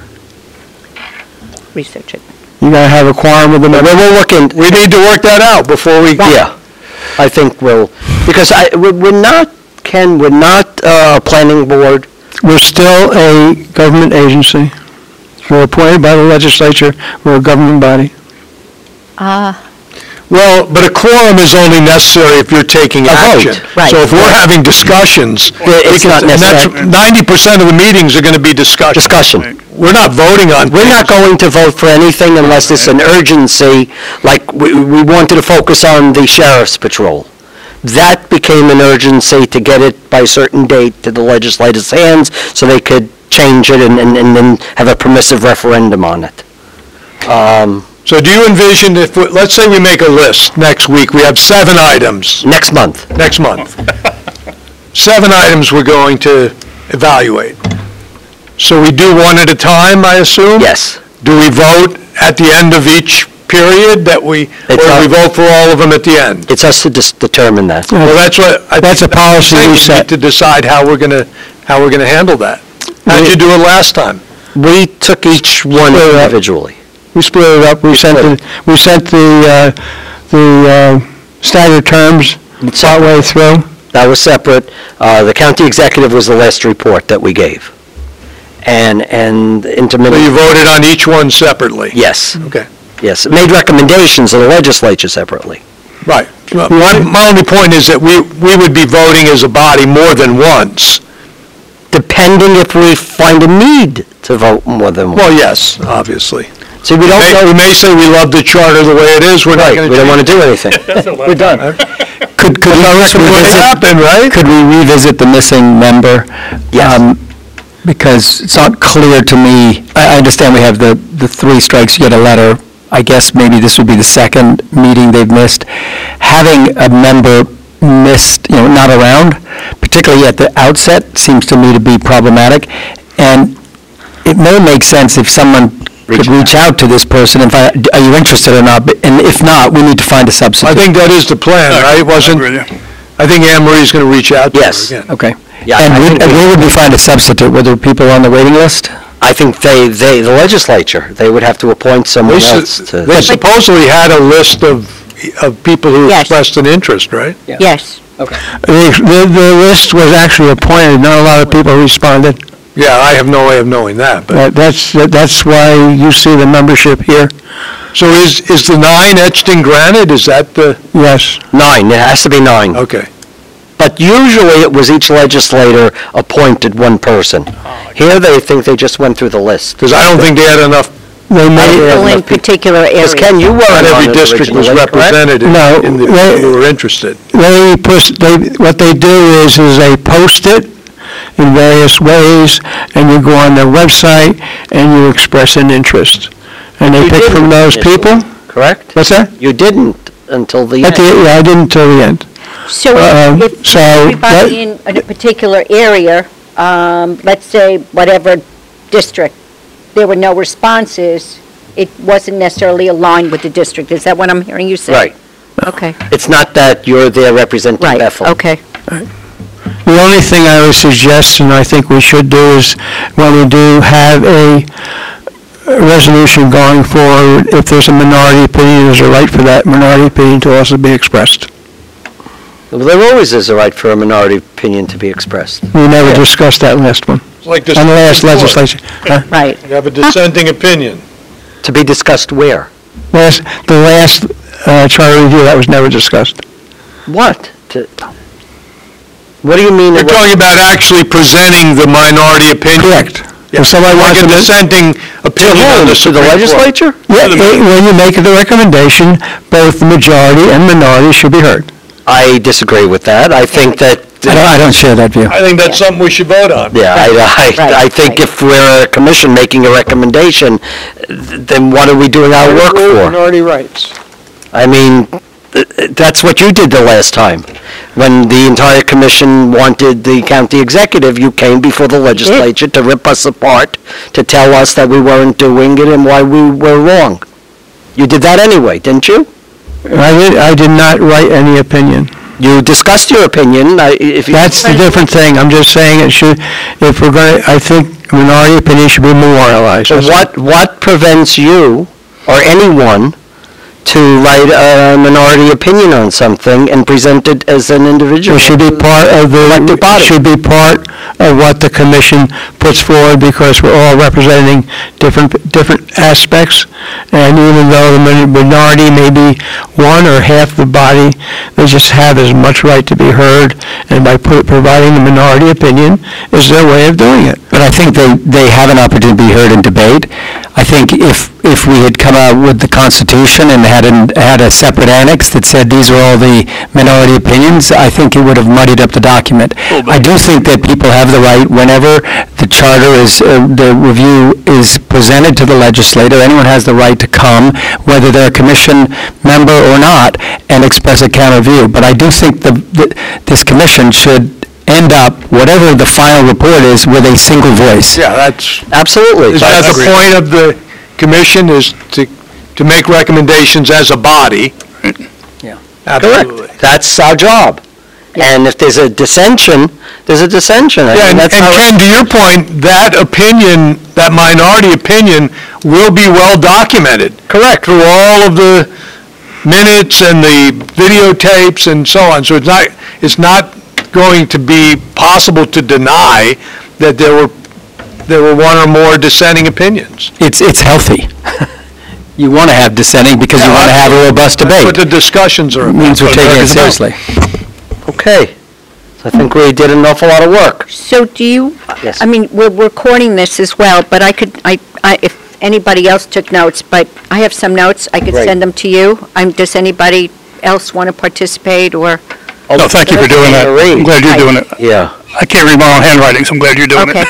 research it. You gotta have a quorum with the But member. we're looking, We need to work that out before we... yeah, I think we'll, because I, we're we're not, Ken, we're not uh, a planning board. We're still a government agency. We're appointed by the legislature. We're a government body. Ah, Well, but a quorum is only necessary if you're taking A vote, action. right. So if we're having discussions... It's we not can- and that's- necessary. ninety percent of the meetings are going to be discussion. Discussion. We're not voting on... We're not going to vote for anything unless it's an urgency, like we we wanted to focus on the sheriff's patrol. That became an urgency to get it by a certain date to the legislators' hands so they could change it and and and then have a permissive referendum on it. Um, So do you envision if, we- let's say we make a list next week, we have seven items Next month. next month. Seven items we're going to evaluate. So we do one at a time, I assume? Yes. Do we vote at the end of each period that we, or It's do we up- vote for all of them at the end? It's us to dis- determine that. Well, that's what, I That's think a policy we we need set. to decide how we're going to, how we're going to handle that. How'd you do it last time? We took each one Split it up. individually. We split it up. We sent the, we sent the, uh, the uh, staggered terms partway through. That was separate. Uh, The county executive was the last report that we gave. And, and So you intermittent, voted on each one separately? yes, Okay, yes. It made recommendations to the legislature separately. right. My, my only point is that we, we would be voting as a body more than once. Depending if we find a need to vote more than one. Well, yes, obviously. See, we We don't may, we know, may say we love the charter the way it is, we're not right, going we to don't want change to do anything. We're done. Could, could we That's what revisit, happened, right? could we revisit the missing member? Yes. Um, Because it's not clear to me, I I understand we have the, the three strikes, you get a letter I guess maybe this would be the second meeting they've missed, having a member missed, you know, not around, particularly at the outset, seems to me to be problematic. And it may make sense if someone could reach out to this person and find, are you interested or not? But- And if not, we need to find a I substitute. think that is the plan, right? It wasn't, I think Anne Marie's going to reach out to her Yes. again. Okay. Yeah, And I we- think and we- where would we find a substitute? Were there people on the waiting list? I think they, they, the legislature, they would have to appoint someone They else su- to... they supposedly had a list of, of people who Yes. expressed an interest, right? Yes. The, the the list was actually appointed, not a lot of people responded. Yeah, I have no way of knowing that, but, That- That's, that's why you see the membership here. so is, is the nine etched in granite? Is that the, Yes. Nine, it has to be nine. okay. But usually it was each legislator appointed one person. Here, they think they just went through the list. Because I don't think they had enough, They made, People in particular areas. Because Ken, you weren't not on every it district was originally, correct? represented in No, in the they- people who were interested. they push, they, what they do is, is they post it in various ways, and you go on their website, and you express an interest. And they You pick from didn't those initially, people. Correct? What's that? You didn't until the At the, end. yeah, I didn't until the end. So Um, if if so everybody in that- a particular area, um, let's say whatever district, there were no responses, it wasn't necessarily aligned with the district. Is that what I'm hearing you say? Right. Okay, It's not that you're there representing right, Bethel. okay. The only thing I would suggest, and I think we should do, is when we do have a resolution going forward, if there's a minority opinion, there's a right for that minority opinion to also be expressed. Well, there always is a right for a minority opinion to be expressed. We never Yeah. discussed that last one, It's like this. on the last legislation. Huh? Right. You have a dissenting opinion. To be discussed where? Last, the last uh, charter review, that was never discussed. What? To- What do you mean? You're it was- talking about actually presenting the minority opinion. Correct. Yeah, If somebody like wants a to... dissenting To opinion on whom? the To the Supreme Court. legislature? Yeah, eh, when you make the recommendation, both the majority and minority should be heard. I disagree with that. I think that, I don't, I don't share that view. I think that's something we should vote on. yeah, I, Right, I, I think right. if we're a commission making a recommendation, th- then what are we doing our work for? Minority rights. I mean, th- that's what you did the last time. When the entire commission wanted the county executive, you came before the legislature to rip us apart, to tell us that we weren't doing it and why we were wrong. You did that anyway, didn't you? I did, I did not write any opinion. You discussed your opinion. I- If you That's the different thing. I'm just saying it should, if we're going to, I think minority opinion should be memorialized. So That's all. what, what prevents you or anyone to write a minority opinion on something and present it as an individual? It should be part of the, Elected body. should be part of what the commission puts forward, because we're all representing different, different aspects. And even though the min- minority may be one or half the body, they just have as much right to be heard. And by put- providing the minority opinion is their way of doing it. But I think they, they have an opportunity to be heard in debate. I think if, if we had come out with the Constitution and had, an, had a separate annex that said these are all the minority opinions, I think it would have muddied up the document. I do think that people have the right, whenever the charter is, uh, the review is presented to the legislator, anyone has the right to come, whether they're a commission member or not, and express a counter view. But I do think the, the, this commission should end up, whatever the final report is, with a single voice. Yeah, that's, Absolutely. is that the point of the commission, is to, to make recommendations as a body? Yeah. Absolutely. Correct. That's our job. And if there's a dissension, there's a dissension. I Yeah, mean, and that's and how it- Ken, to your point, that opinion, that minority opinion, will be well documented. Correct. Through all of the minutes and the videotapes and so on. So it's not, it's not going to be possible to deny that there were, there were one or more dissenting opinions. It's, it's healthy. You want to have dissenting because you want to have a robust That's what debate. the discussions are It about. means we're taking it seriously. Okay. So I think we did an awful lot of work. So do you, Yes. I mean, we're recording this as well, but I could, I, I, if anybody else took notes, but I have some notes, I could Great. send them to you. Um, does anybody else want to participate, or? No, thank you for doing that. Marie. I'm glad you're doing it. Yeah. I can't read my own handwriting, so I'm glad you're doing Okay. it.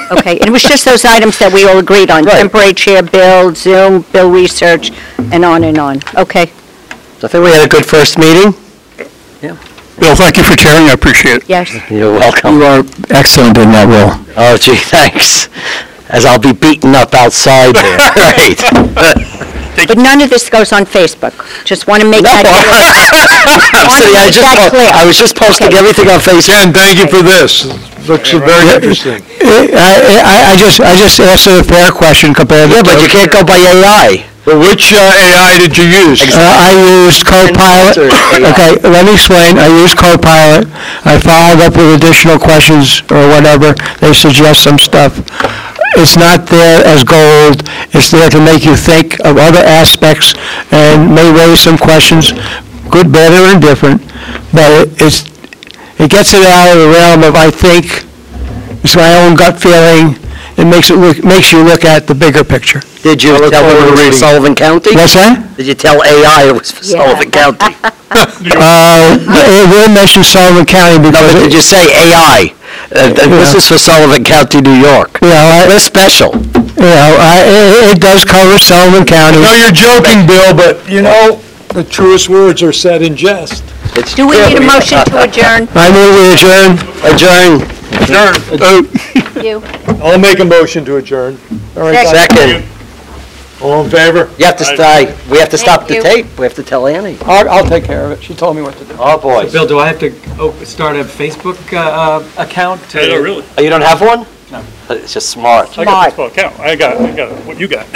Okay, it was just those items that we all agreed on, Right. temporary chair bill, Zoom, bill research, and on and on. Okay, So I think we had a good first meeting. Bill, thank you for chairing, I appreciate it. yes. You're welcome. You are excellent in that role. Oh, gee, thanks. As I'll be beaten up outside there, right? But none of this goes on Facebook. Just want to make No, that clear. Absolutely, I just, That po- clear. I was just posting Okay. everything on Facebook. Ken, thank you for this. Looks very interesting. I, I, I just, I just asked a fair question compared to... Yeah, but you can't go by A I. But which uh, A I did you use? Uh, I used Copilot. Answer A I. Okay, let me explain. I used Copilot. I followed up with additional questions or whatever. They suggest some stuff. It's not there as gold. It's there to make you think of other aspects and may raise some questions, good, bad, or indifferent. But it- it's, it gets it out of the realm of, I think, it's my own gut feeling. It makes it look, makes you look at the bigger picture. Did you look tell forward them to it was for reading. Sullivan County? What's that? Did you tell A I it was for Yeah. Sullivan County? Uh, it will mention Sullivan County No, because... but did it- you say A I? Uh, th- This is for Sullivan County, New York. You know, I- We're special. You know, I, it, it does cover Sullivan County. No, you're joking, Bill, but, you know, the truest words are said in jest. It's Do we need a true. motion to adjourn? I move we adjourn. Adjourn. You? I'll make a motion to adjourn. All right, Second. all in favor? You have to stay, we have to stop Thank the you. tape. We have to tell Annie. I'll, I'll take care of it. She told me what to do. Oh, boy. Bill, do I have to op- start a Facebook uh, uh, account? to- really. Oh, you don't have one? No. It's just smart. I got a Facebook account. I got, I got what you got.